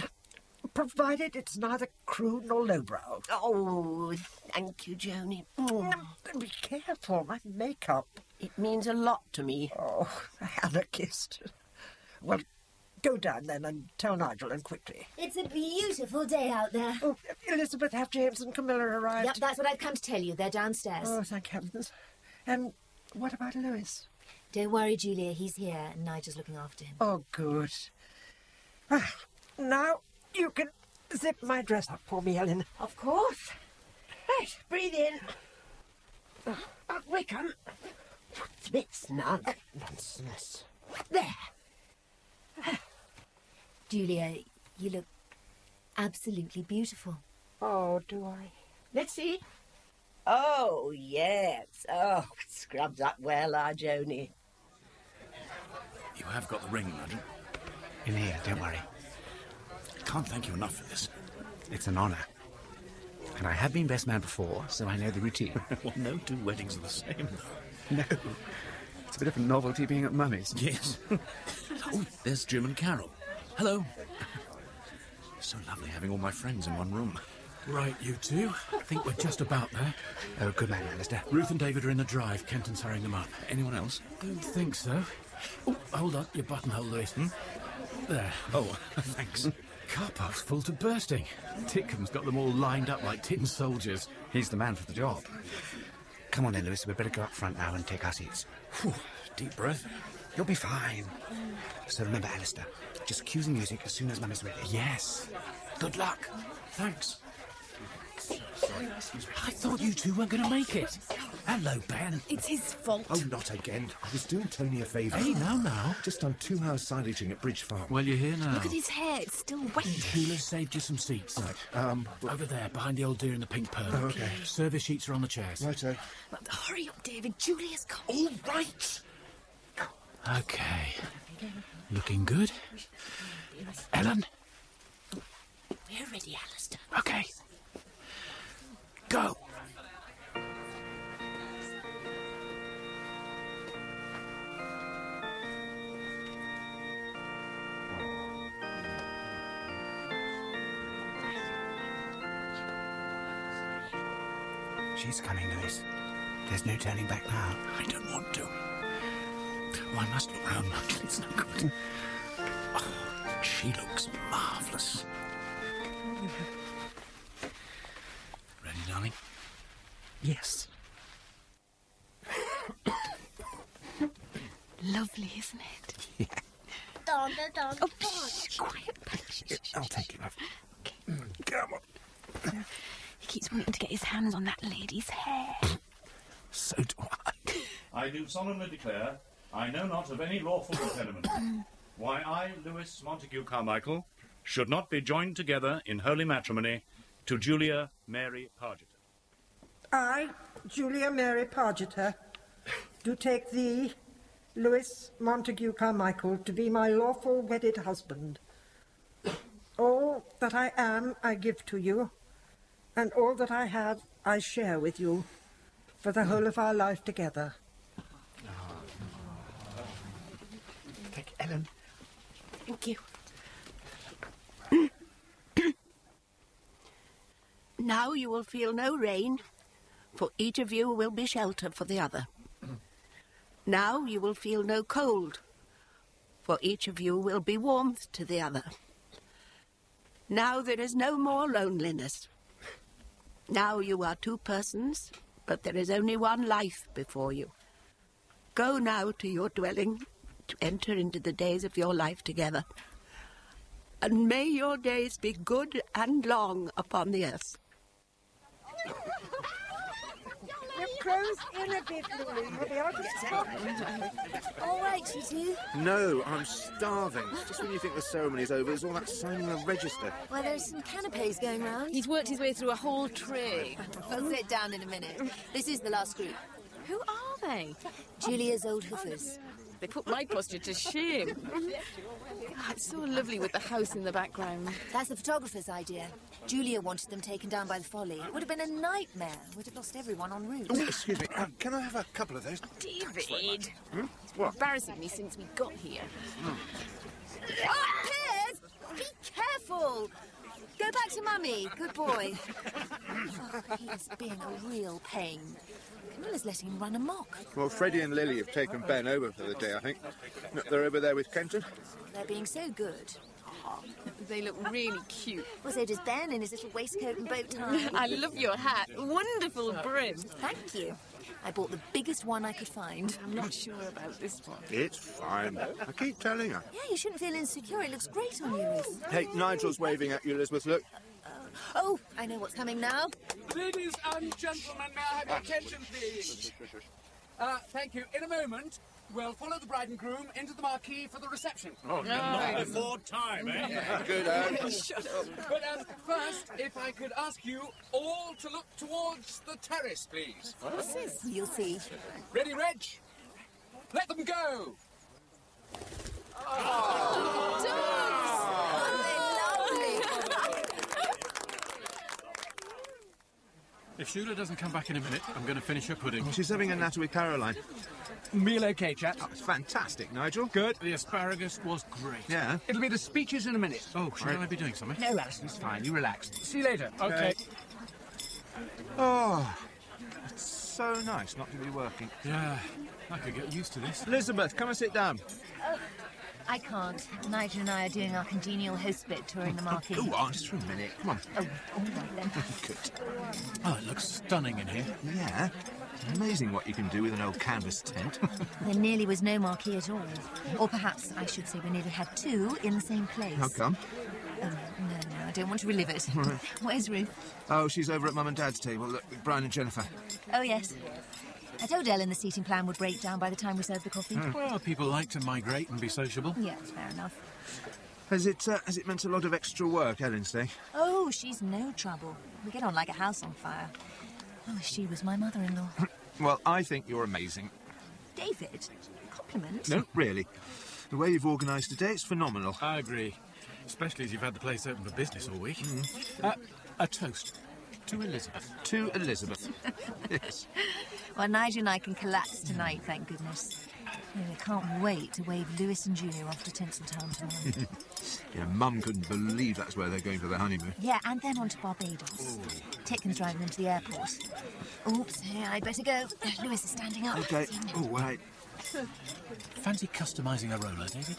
provided it's neither crude nor lowbrow. Oh, thank you, Joni. Mm. Be careful, my makeup. It means a lot to me. Oh, anarchist. Well, go down then and tell Nigel, and quickly. It's a beautiful day out there. Oh, Elizabeth, have James and Camilla arrived? Yep, that's what I've come to tell you. They're downstairs. Oh, thank heavens. And what about Lewis? Don't worry, Julia. He's here, and Nigel's looking after him. Oh, good. Ah, now you can zip my dress up for me, Ellen. Of course. Right, breathe in. Oh, up we come. It's a bit snug. Nonsense. There. Julia, you look absolutely beautiful. Oh, do I? Let's see. Oh, yes. Oh, scrubs up well, our Joni. You have got the ring, Nigel. In here, don't worry. Can't thank you enough for this. It's an honour. And I have been best man before, so I know the routine. Well, no two weddings are the same, though. No. It's a bit of a novelty being at Mummy's. Yes. Oh, there's Jim and Carol. Hello. So lovely having all my friends in one room. Right, you two. I think we're just about there. Oh, good man, Alistair. Ruth and David are in the drive. Kenton's hurrying them up. Anyone else? Don't think so. Oh, hold on. Your buttonhole, Lewis. Hmm? There. Oh, thanks. Car park's full to bursting. Titcom's got them all lined up like tin soldiers. He's the man for the job. Come on then, Lewis. We'd better go up front now and take our seats. Whew, deep breath. You'll be fine. So remember, Alistair, just cue the music as soon as Mummy's ready. Yes. Good luck. Thanks. I thought you two weren't going to make it. Hello, Ben. It's his fault. Oh, not again. I was doing Tony a favour. Hey, now, now. Just on two hours silaging at Bridge Farm. Well, you're here now. Look at his hair. It's still wet. Shula's saved you some seats. Right. Um, Over there, behind the old deer in the pink perm. Oh, okay. Service sheets are on the chairs. Righto. But hurry up, David. Julia's come. All right. Okay. Looking good. Ellen? We're ready, Alistair. Okay. Go. She's coming, Lewis. There's no turning back now. I don't want to. Oh, I must look round, Nigel. It's no good. Oh, she looks marvellous. Ready, darling? Yes. Lovely, isn't it? Yeah. Don, don, don, oh, shh, quiet. I'll take it, love. Okay. Come on. He keeps wanting to get his hands on that lady's hair. So do I. I do solemnly declare I know not of any lawful impediment why I, Lewis Montague Carmichael, should not be joined together in holy matrimony to Julia Mary Pargeter. I, Julia Mary Pargeter, do take thee, Lewis Montague Carmichael, to be my lawful wedded husband. All that I am I give to you, and all that I have I share with you, for the whole of our life together. Take Ellen. Thank you. Now you will feel no rain, for each of you will be shelter for the other. Now you will feel no cold, for each of you will be warmth to the other. Now there is no more loneliness. Now you are two persons, but there is only one life before you. Go now to your dwelling to enter into the days of your life together. And may your days be good and long upon the earth. We're closed in a bit, Lily. We'll be able to get All right, you two. No, I'm starving. Just when you think the ceremony's over, there's all that signing the register. Well, there's some canapes going round. He's worked his way through a whole tray. We'll sit down in a minute. This is the last group. Who are they? Julia's old hoofers. They put my posture to shame. God, it's so lovely with the house in the background. That's the photographer's idea. Julia wanted them taken down by the folly. It would have been a nightmare. We'd have lost everyone en route. Oh, excuse me. Uh, can I have a couple of those? David! Hmm? It's been embarrassing me since we got here. Oh, Piers! Be careful! Go back to Mummy. Good boy. Oh, he is being a real pain. Camilla's letting him run amok. Well, Freddie and Lily have taken Ben over for the day, I think. Look, they're over there with Kenton. They're being so good. They look really cute. Well, so does Ben in his little waistcoat and bow tie. I love your hat. Wonderful brim. Thank you. I bought the biggest one I could find. I'm not sure about this one. It's fine. I keep telling her. Yeah, you shouldn't feel insecure. It looks great on you, Ruth. Hey, Nigel's waving at you, Elizabeth, look. Uh, oh, I know what's coming now. Ladies and gentlemen, may I have your attention, please? Uh, thank you. In a moment, Well, follow the bride and groom into the marquee for the reception. Oh, not before time, eh? Good, Anne. Shut up. But um, first, if I could ask you all to look towards the terrace, please. You'll see. Ready, Reg? Let them go! If Shula doesn't come back in a minute, I'm going to finish her pudding. She's having a natter with Caroline. Meal okay, chap? Oh, it's fantastic, Nigel. Good. The asparagus was great. Yeah. It'll be the speeches in a minute. Oh, should I be doing something? No, Alison, it's fine. You relax. See you later. Okay. Oh, it's so nice not to be working. Yeah, I could get used to this. Elizabeth, come and sit down. I can't. Nigel and I are doing our congenial host bit touring the marquee. Go on, just for a minute. Come on. Oh, all right then. Good. Oh, it looks stunning in here. Yeah. It's amazing what you can do with an old canvas tent. There nearly was no marquee at all. Or perhaps I should say we nearly had two in the same place. How come? Oh, no, no, I don't want to relive it. Right. Where's Ruth? Oh, she's over at Mum and Dad's table. Look, with Brian and Jennifer. Oh, yes. I told Ellen the seating plan would break down by the time we served the coffee. Mm. Well, people like to migrate and be sociable. Yes, fair enough. Has it, uh, has it meant a lot of extra work, Ellen's day? Oh, she's no trouble. We get on like a house on fire. I wish she was my mother-in-law. Well, I think you're amazing. David? Compliment? No, really. The way you've organised today, it's phenomenal. I agree. Especially as you've had the place open for business all week. Mm. Uh, a toast. To Elizabeth. To Elizabeth. Yes. Well, Nigel and I can collapse tonight, thank goodness. Yeah, we can't wait to wave Lewis and Julia off to Tinseltown tomorrow. Yeah, Mum couldn't believe that's where they're going for their honeymoon. Yeah, and then on to Barbados. Ticken's driving them to the airport. Oops, yeah, I'd better go. Lewis is standing up. Okay. All right. Fancy customising a roller, David?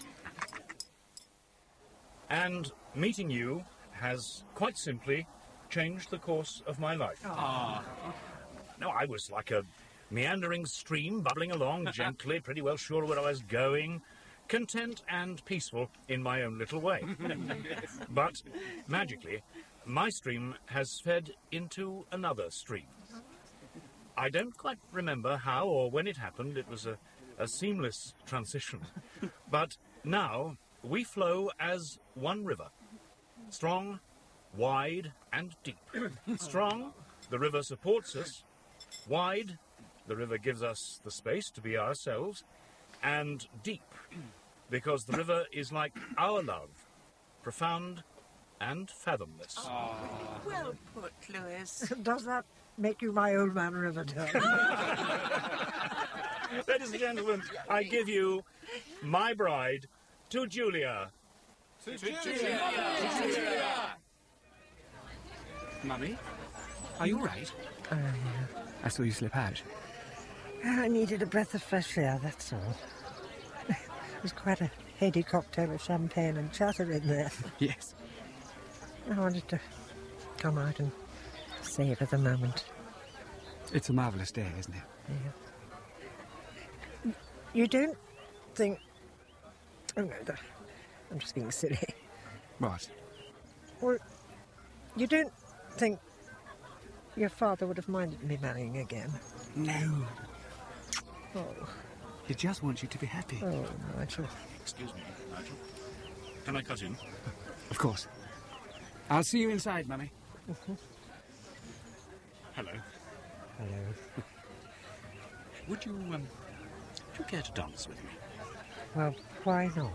And meeting you has quite simply changed the course of my life. Ah. No, I was like a meandering stream bubbling along gently, pretty well sure where I was going, content and peaceful in my own little way. But, magically, my stream has fed into another stream. I don't quite remember how or when it happened. It was a, a seamless transition. But now we flow as one river. Strong, wide and deep. Strong, the river supports us. Wide, the river gives us the space to be ourselves. And deep, because the river is like our love, profound and fathomless. Well put, Lewis. Does that make you my old man Riverdale? Ladies and gentlemen, I give you my bride to Julia. To Julia! To Julia! Mummy, are you all right? Oh, yeah. I saw you slip out. I needed a breath of fresh air, that's all. It was quite a heady cocktail of champagne and chatter in there. Yes. I wanted to come out and savour the moment. It's a marvellous day, isn't it? Yeah. You don't think... Oh, no, I'm just being silly. What? Well, you don't think your father would have minded me marrying again? No. Oh. He just wants you to be happy. Oh, Nigel. Excuse me, Nigel. Can I cut in? Of course. I'll see you inside, Mummy. Mm-hmm. Hello. Hello. Would you, um, would you care to dance with me? Well, why not?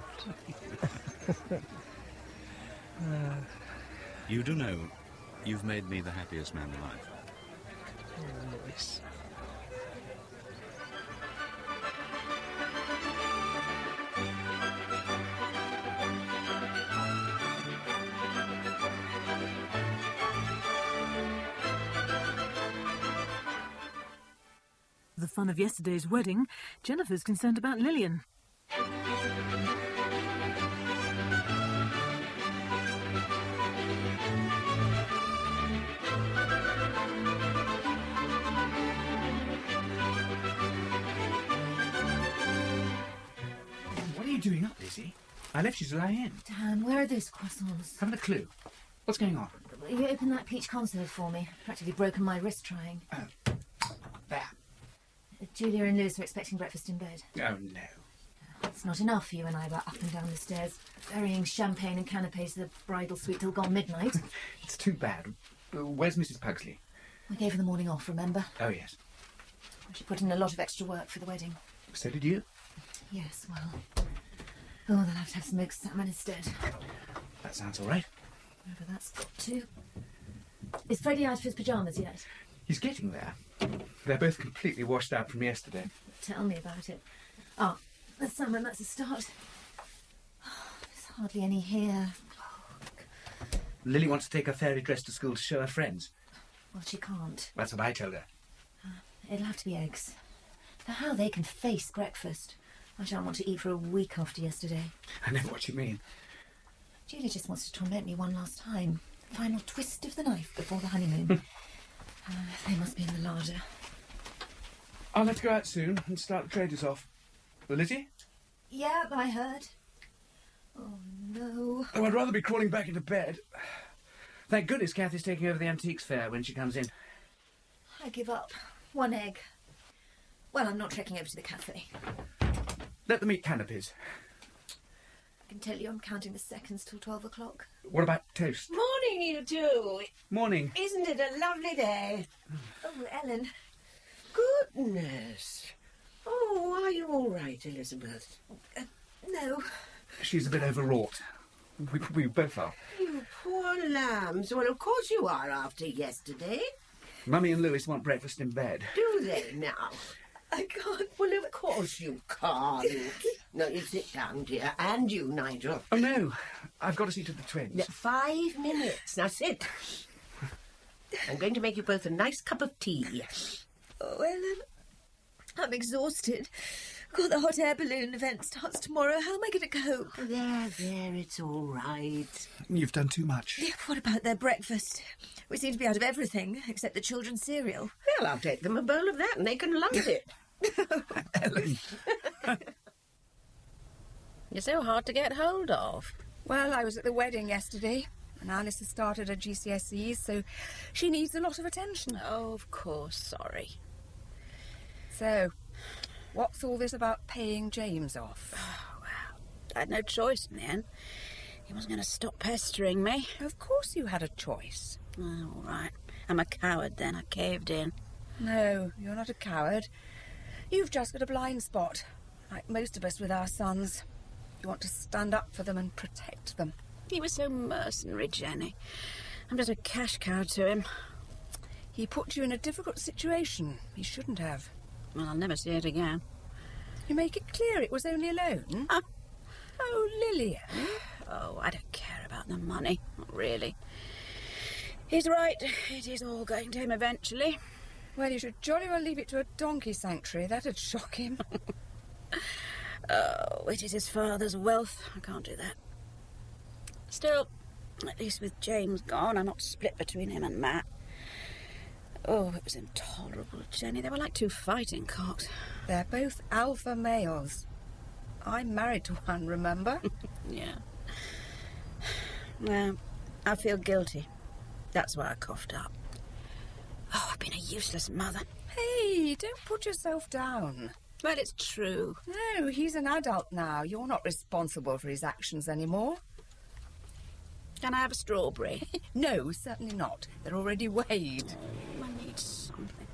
uh, You do know you've made me the happiest man alive. oh, Lewis. The fun of yesterday's wedding, Jennifer's concerned about Lillian. What are you doing up, Lizzie? I left you to lie in. Dan, where are those croissants? Haven't a clue. What's going on? Will you open that peach conserve for me? Practically broken my wrist trying. Oh, there. Julia and Lewis are expecting breakfast in bed. Oh, no. It's not enough for you and I were up and down the stairs, ferrying champagne and canapes to the bridal suite till gone midnight. It's too bad. Uh, Where's Missus Pugsley? We gave her the morning off, remember? Oh, yes. She put in a lot of extra work for the wedding. So did you? Yes, well... Oh, they'll have to have smoked salmon instead. That sounds all right. Whatever that's got to. Is Freddie out for his pyjamas yet? He's getting there. They're both completely washed out from yesterday. Tell me about it. Oh, the salmon, that's a start. Oh, there's hardly any here. Lily wants to take her fairy dress to school to show her friends. Well, she can't. That's what I told her. Uh, it'll have to be eggs. For how they can face breakfast. I shan't want to eat for a week after yesterday. I know what you mean. Julie just wants to torment me one last time. Final twist of the knife before the honeymoon. uh, they must be in the larder. I'll let go out soon and start the traders off. Well, Lizzie? Yeah, I heard. Oh, no. Oh, I'd rather be crawling back into bed. Thank goodness Kathy's taking over the antiques fair when she comes in. I give up. One egg. Well, I'm not trekking over to the cafe. Let them eat canapes. I can tell you I'm counting the seconds till twelve o'clock. What about toast? Morning, you two. Morning. Isn't it a lovely day? Oh, Ellen. Goodness. Oh, are you all right, Elizabeth? Uh, no. She's a bit overwrought. We, we both are. You poor lambs. Well, of course you are after yesterday. Mummy and Lewis want breakfast in bed. Do they now? I can't. Well, of course you can't. No, you sit down, dear. And you, Nigel. Oh, no. I've got to see to the twins. Yeah, five minutes. Now sit. I'm going to make you both a nice cup of tea. Oh, Ellen. I'm exhausted. Got the hot air balloon event starts tomorrow. How am I going to cope? There, there, it's all right. You've done too much. Yeah, what about their breakfast? We seem to be out of everything, except the children's cereal. Well, I'll take them a bowl of that and they can lunch it. Ellen. You're so hard to get hold of. Well, I was at the wedding yesterday, and Alice has started her G C S Es, so she needs a lot of attention. Oh, of course, sorry. So, what's all this about paying James off? Oh, well, I had no choice in the end. He wasn't going to stop pestering me. Of course you had a choice. Oh, all right. I'm a coward then. I caved in. No, you're not a coward. You've just got a blind spot, like most of us with our sons. You want to stand up for them and protect them. He was so mercenary, Jenny. I'm just a cash cow to him. He put you in a difficult situation. He shouldn't have. Well, I'll never see it again. You make it clear it was only a loan? Huh? Oh, Lillian. Oh, I don't care about the money. Not really. He's right. It is all going to him eventually. Well, you should jolly well leave it to a donkey sanctuary. That'd shock him. Oh, it is his father's wealth. I can't do that. Still, at least with James gone, I'm not split between him and Matt. Oh, it was intolerable, Jenny. They were like two fighting cocks. They're both alpha males. I'm married to one, remember? Yeah. Well, I feel guilty. That's why I coughed up. Oh, I've been a useless mother. Hey, don't put yourself down. Well, it's true. No, he's an adult now. You're not responsible for his actions anymore. Can I have a strawberry? No, certainly not. They're already weighed. Oh, I need something.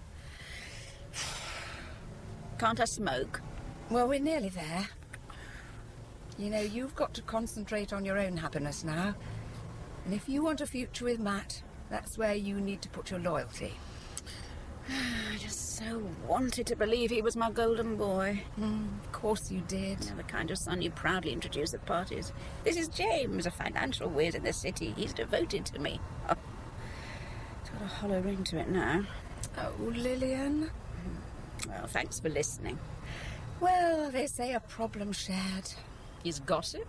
Can't I smoke? Well, we're nearly there. You know, you've got to concentrate on your own happiness now. And if you want a future with Matt, that's where you need to put your loyalty. I just so wanted to believe he was my golden boy. Mm, of course you did. You know, the kind of son you proudly introduce at parties. This is James, a financial whiz in the city. He's devoted to me. Oh, it's got a hollow ring to it now. Oh, Lillian. Well, thanks for listening. Well, they say a problem shared is gossip.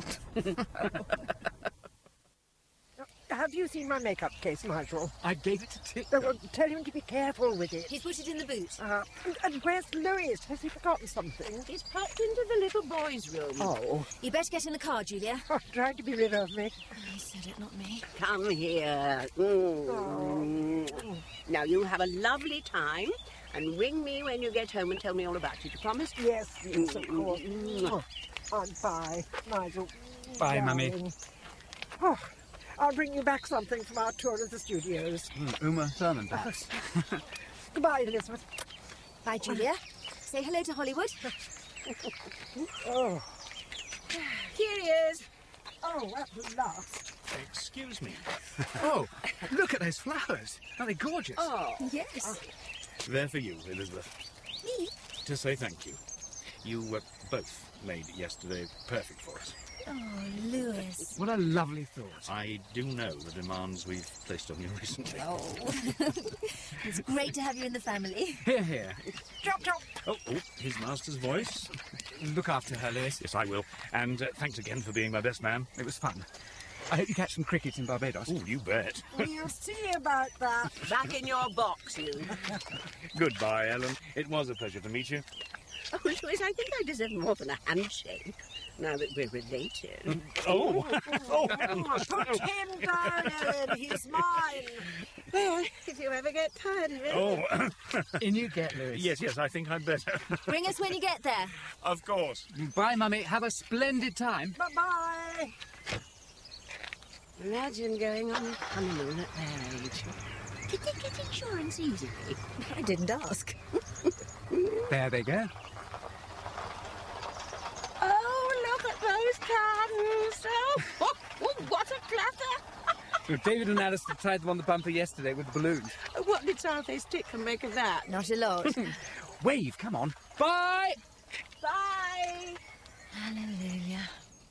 Have you seen my makeup case, Nigel? I gave it to Dick. Oh, well, tell him to be careful with it. He's put it in the boot. Uh, and, and where's Lewis? Has he forgotten something? He's popped into the little boy's room. Oh. You better get in the car, Julia. Oh, trying to be rid of me. He said it, not me. Come here. Mm. Oh. Now, you have a lovely time. And ring me when you get home and tell me all about it, you promise? Yes, yes, of course. Oh, and bye, Nigel. Bye, darling. Mummy. Oh, I'll bring you back something from our tour of the studios. Mm, Uma Thurman, perhaps. Goodbye, Elizabeth. Bye, Julia. Say hello to Hollywood. Oh. Here he is. Oh, at last. Excuse me. Oh, look at those flowers. Aren't they gorgeous? Oh, yes. They're for you, Elizabeth. Me? To say thank you. You uh, both made yesterday perfect for us. Oh, Lewis. What a lovely thought. I do know the demands we've placed on you recently. Oh. It's great to have you in the family. Here, here. Chop, chop. Oh, oh, his master's voice. Look after her, Lewis. Yes, I will. And uh, thanks again for being my best man. It was fun. I hope you catch some cricket in Barbados. Oh, you bet. We'll see about that. Back in your box, you. Goodbye, Ellen. It was a pleasure to meet you. Oh, Louis, I think I deserve more than a handshake, now that we're related. Oh! Oh, Put him down, Ellen. He's mine. Well, if you ever get tired of it. Oh! In you get, Lewis. Yes, yes, I think I'd better. Bring us when you get there. Of course. Bye, Mummy. Have a splendid time. Bye-bye. Imagine going on honeymoon at their age. Did they get insurance easily? I didn't ask. There they go. Oh, look at those cans! Oh, oh, oh, what a clatter! Well, David and Alistair tried them on the bumper yesterday with the balloons. What did Southey Stickland make of that? Not a lot. Wave, come on. Bye! Bye! Hallelujah.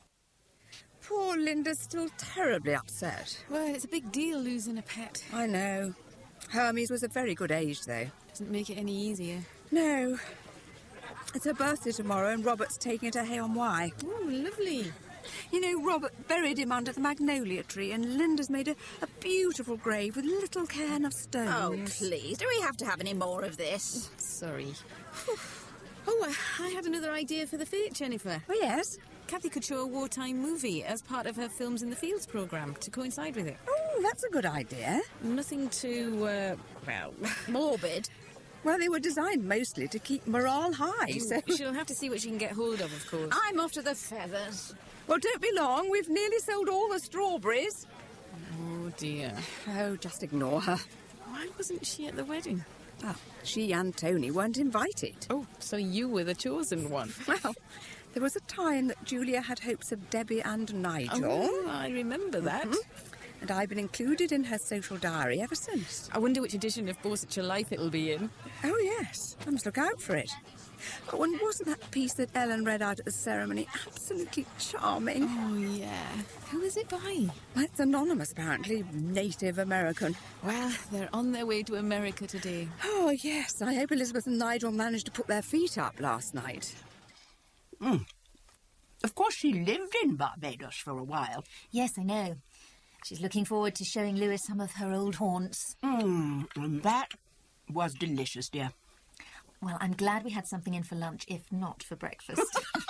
Poor Linda's still terribly upset. Well, it's a big deal losing a pet. I know. Hermes was a very good age, though. Doesn't make it any easier. No. It's her birthday tomorrow and Robert's taking her to Hay-on-Wye. Oh, lovely. You know, Robert buried him under the magnolia tree and Linda's made a, a beautiful grave with a little cairn of stones. Oh, please. Do we have to have any more of this? Sorry. Oh, uh, I had another idea for the fete, Jennifer. Oh, yes? Kathy could show a wartime movie as part of her Films in the Fields programme to coincide with it. Oh, that's a good idea. Nothing too, uh, well... Morbid. Well, they were designed mostly to keep morale high, so... She'll have to see what she can get hold of, of course. I'm off to the feathers. Well, don't be long. We've nearly sold all the strawberries. Oh, dear. Oh, just ignore her. Why wasn't she at the wedding? Oh, she and Tony weren't invited. Oh, so you were the chosen one. Well, there was a time that Julia had hopes of Debbie and Nigel. Oh, I remember that. Mm-hmm. And I've been included in her social diary ever since. I wonder which edition of Bore Such a Life it'll be in. Oh, yes. I must look out for it. Oh, and wasn't that piece that Ellen read out at the ceremony absolutely charming? Oh, yeah. Who is it by? It's anonymous, apparently. Native American. Well, they're on their way to America today. Oh, yes. I hope Elizabeth and Nigel managed to put their feet up last night. Mm. Of course, she lived in Barbados for a while. Yes, I know. She's looking forward to showing Lewis some of her old haunts. Mm, and that was delicious, dear. Well, I'm glad we had something in for lunch, if not for breakfast.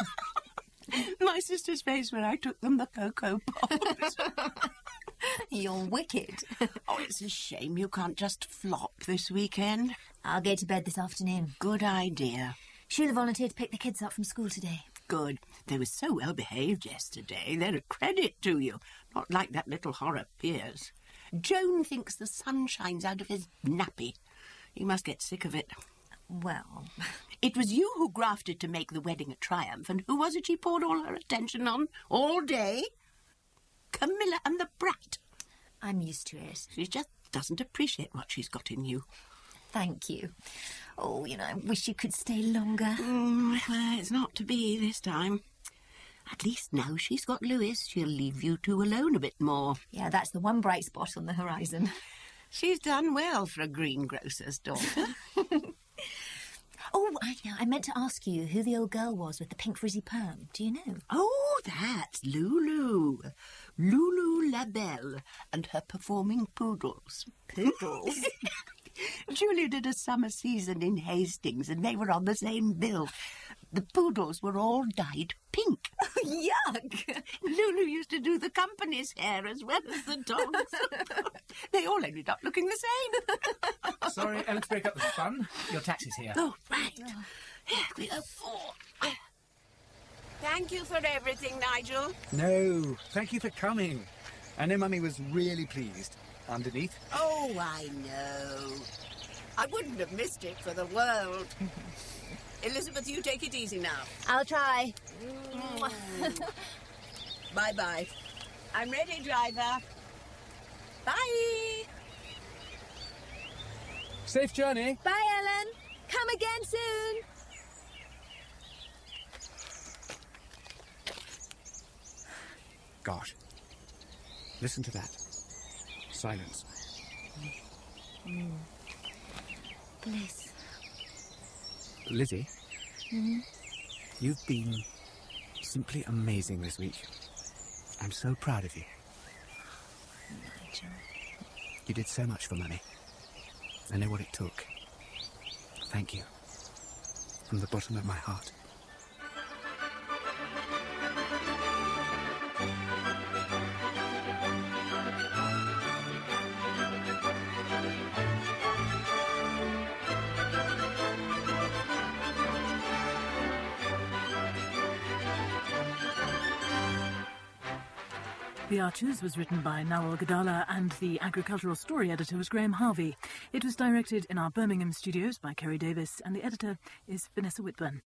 My sister's face when I took them the cocoa pops. You're wicked. Oh, it's a shame you can't just flop this weekend. I'll go to bed this afternoon. Good idea. Sheila volunteered to pick the kids up from school today. Good. They were so well behaved yesterday. They're a credit to you. Not like that little horror Piers. Joan thinks the sun shines out of his nappy. He must get sick of it. Well... It was you who grafted to make the wedding a triumph, and who was it she poured all her attention on all day? Camilla and the brat. I'm used to it. She just doesn't appreciate what she's got in you. Thank you. Oh, you know, I wish you could stay longer. Mm, well, it's not to be this time. At least now she's got Lewis, she'll leave you two alone a bit more. Yeah, that's the one bright spot on the horizon. She's done well for a greengrocer's daughter. Oh, I, I meant to ask you who the old girl was with the pink frizzy perm. Do you know? Oh, that's Lulu. Lulu Labelle and her performing poodles. Poodles? Julia did a summer season in Hastings and they were on the same bill. The poodles were all dyed pink. Yuck! Lulu used to do the company's hair as well as the dogs. They all ended up looking the same. Sorry, Ellen, to break up the fun. Your taxi's here. Oh, right. Here we go. Thank you for everything, Nigel. No, thank you for coming. I know Mummy was really pleased. Underneath. Oh, I know. I wouldn't have missed it for the world. Elizabeth, you take it easy now. I'll try. Bye-bye. I'm ready, driver. Bye. Safe journey. Bye, Ellen. Come again soon. Gosh. Listen to that. Silence. Mm. Bliss. Lizzie, Mm. you've been simply amazing this week. I'm so proud of you. Nigel. You did so much for Mummy. I know what it took. Thank you. From the bottom of my heart. The Archers was written by Nawal Gadala and the agricultural story editor was Graham Harvey. It was directed in our Birmingham studios by Kerry Davis and the editor is Vanessa Whitburn.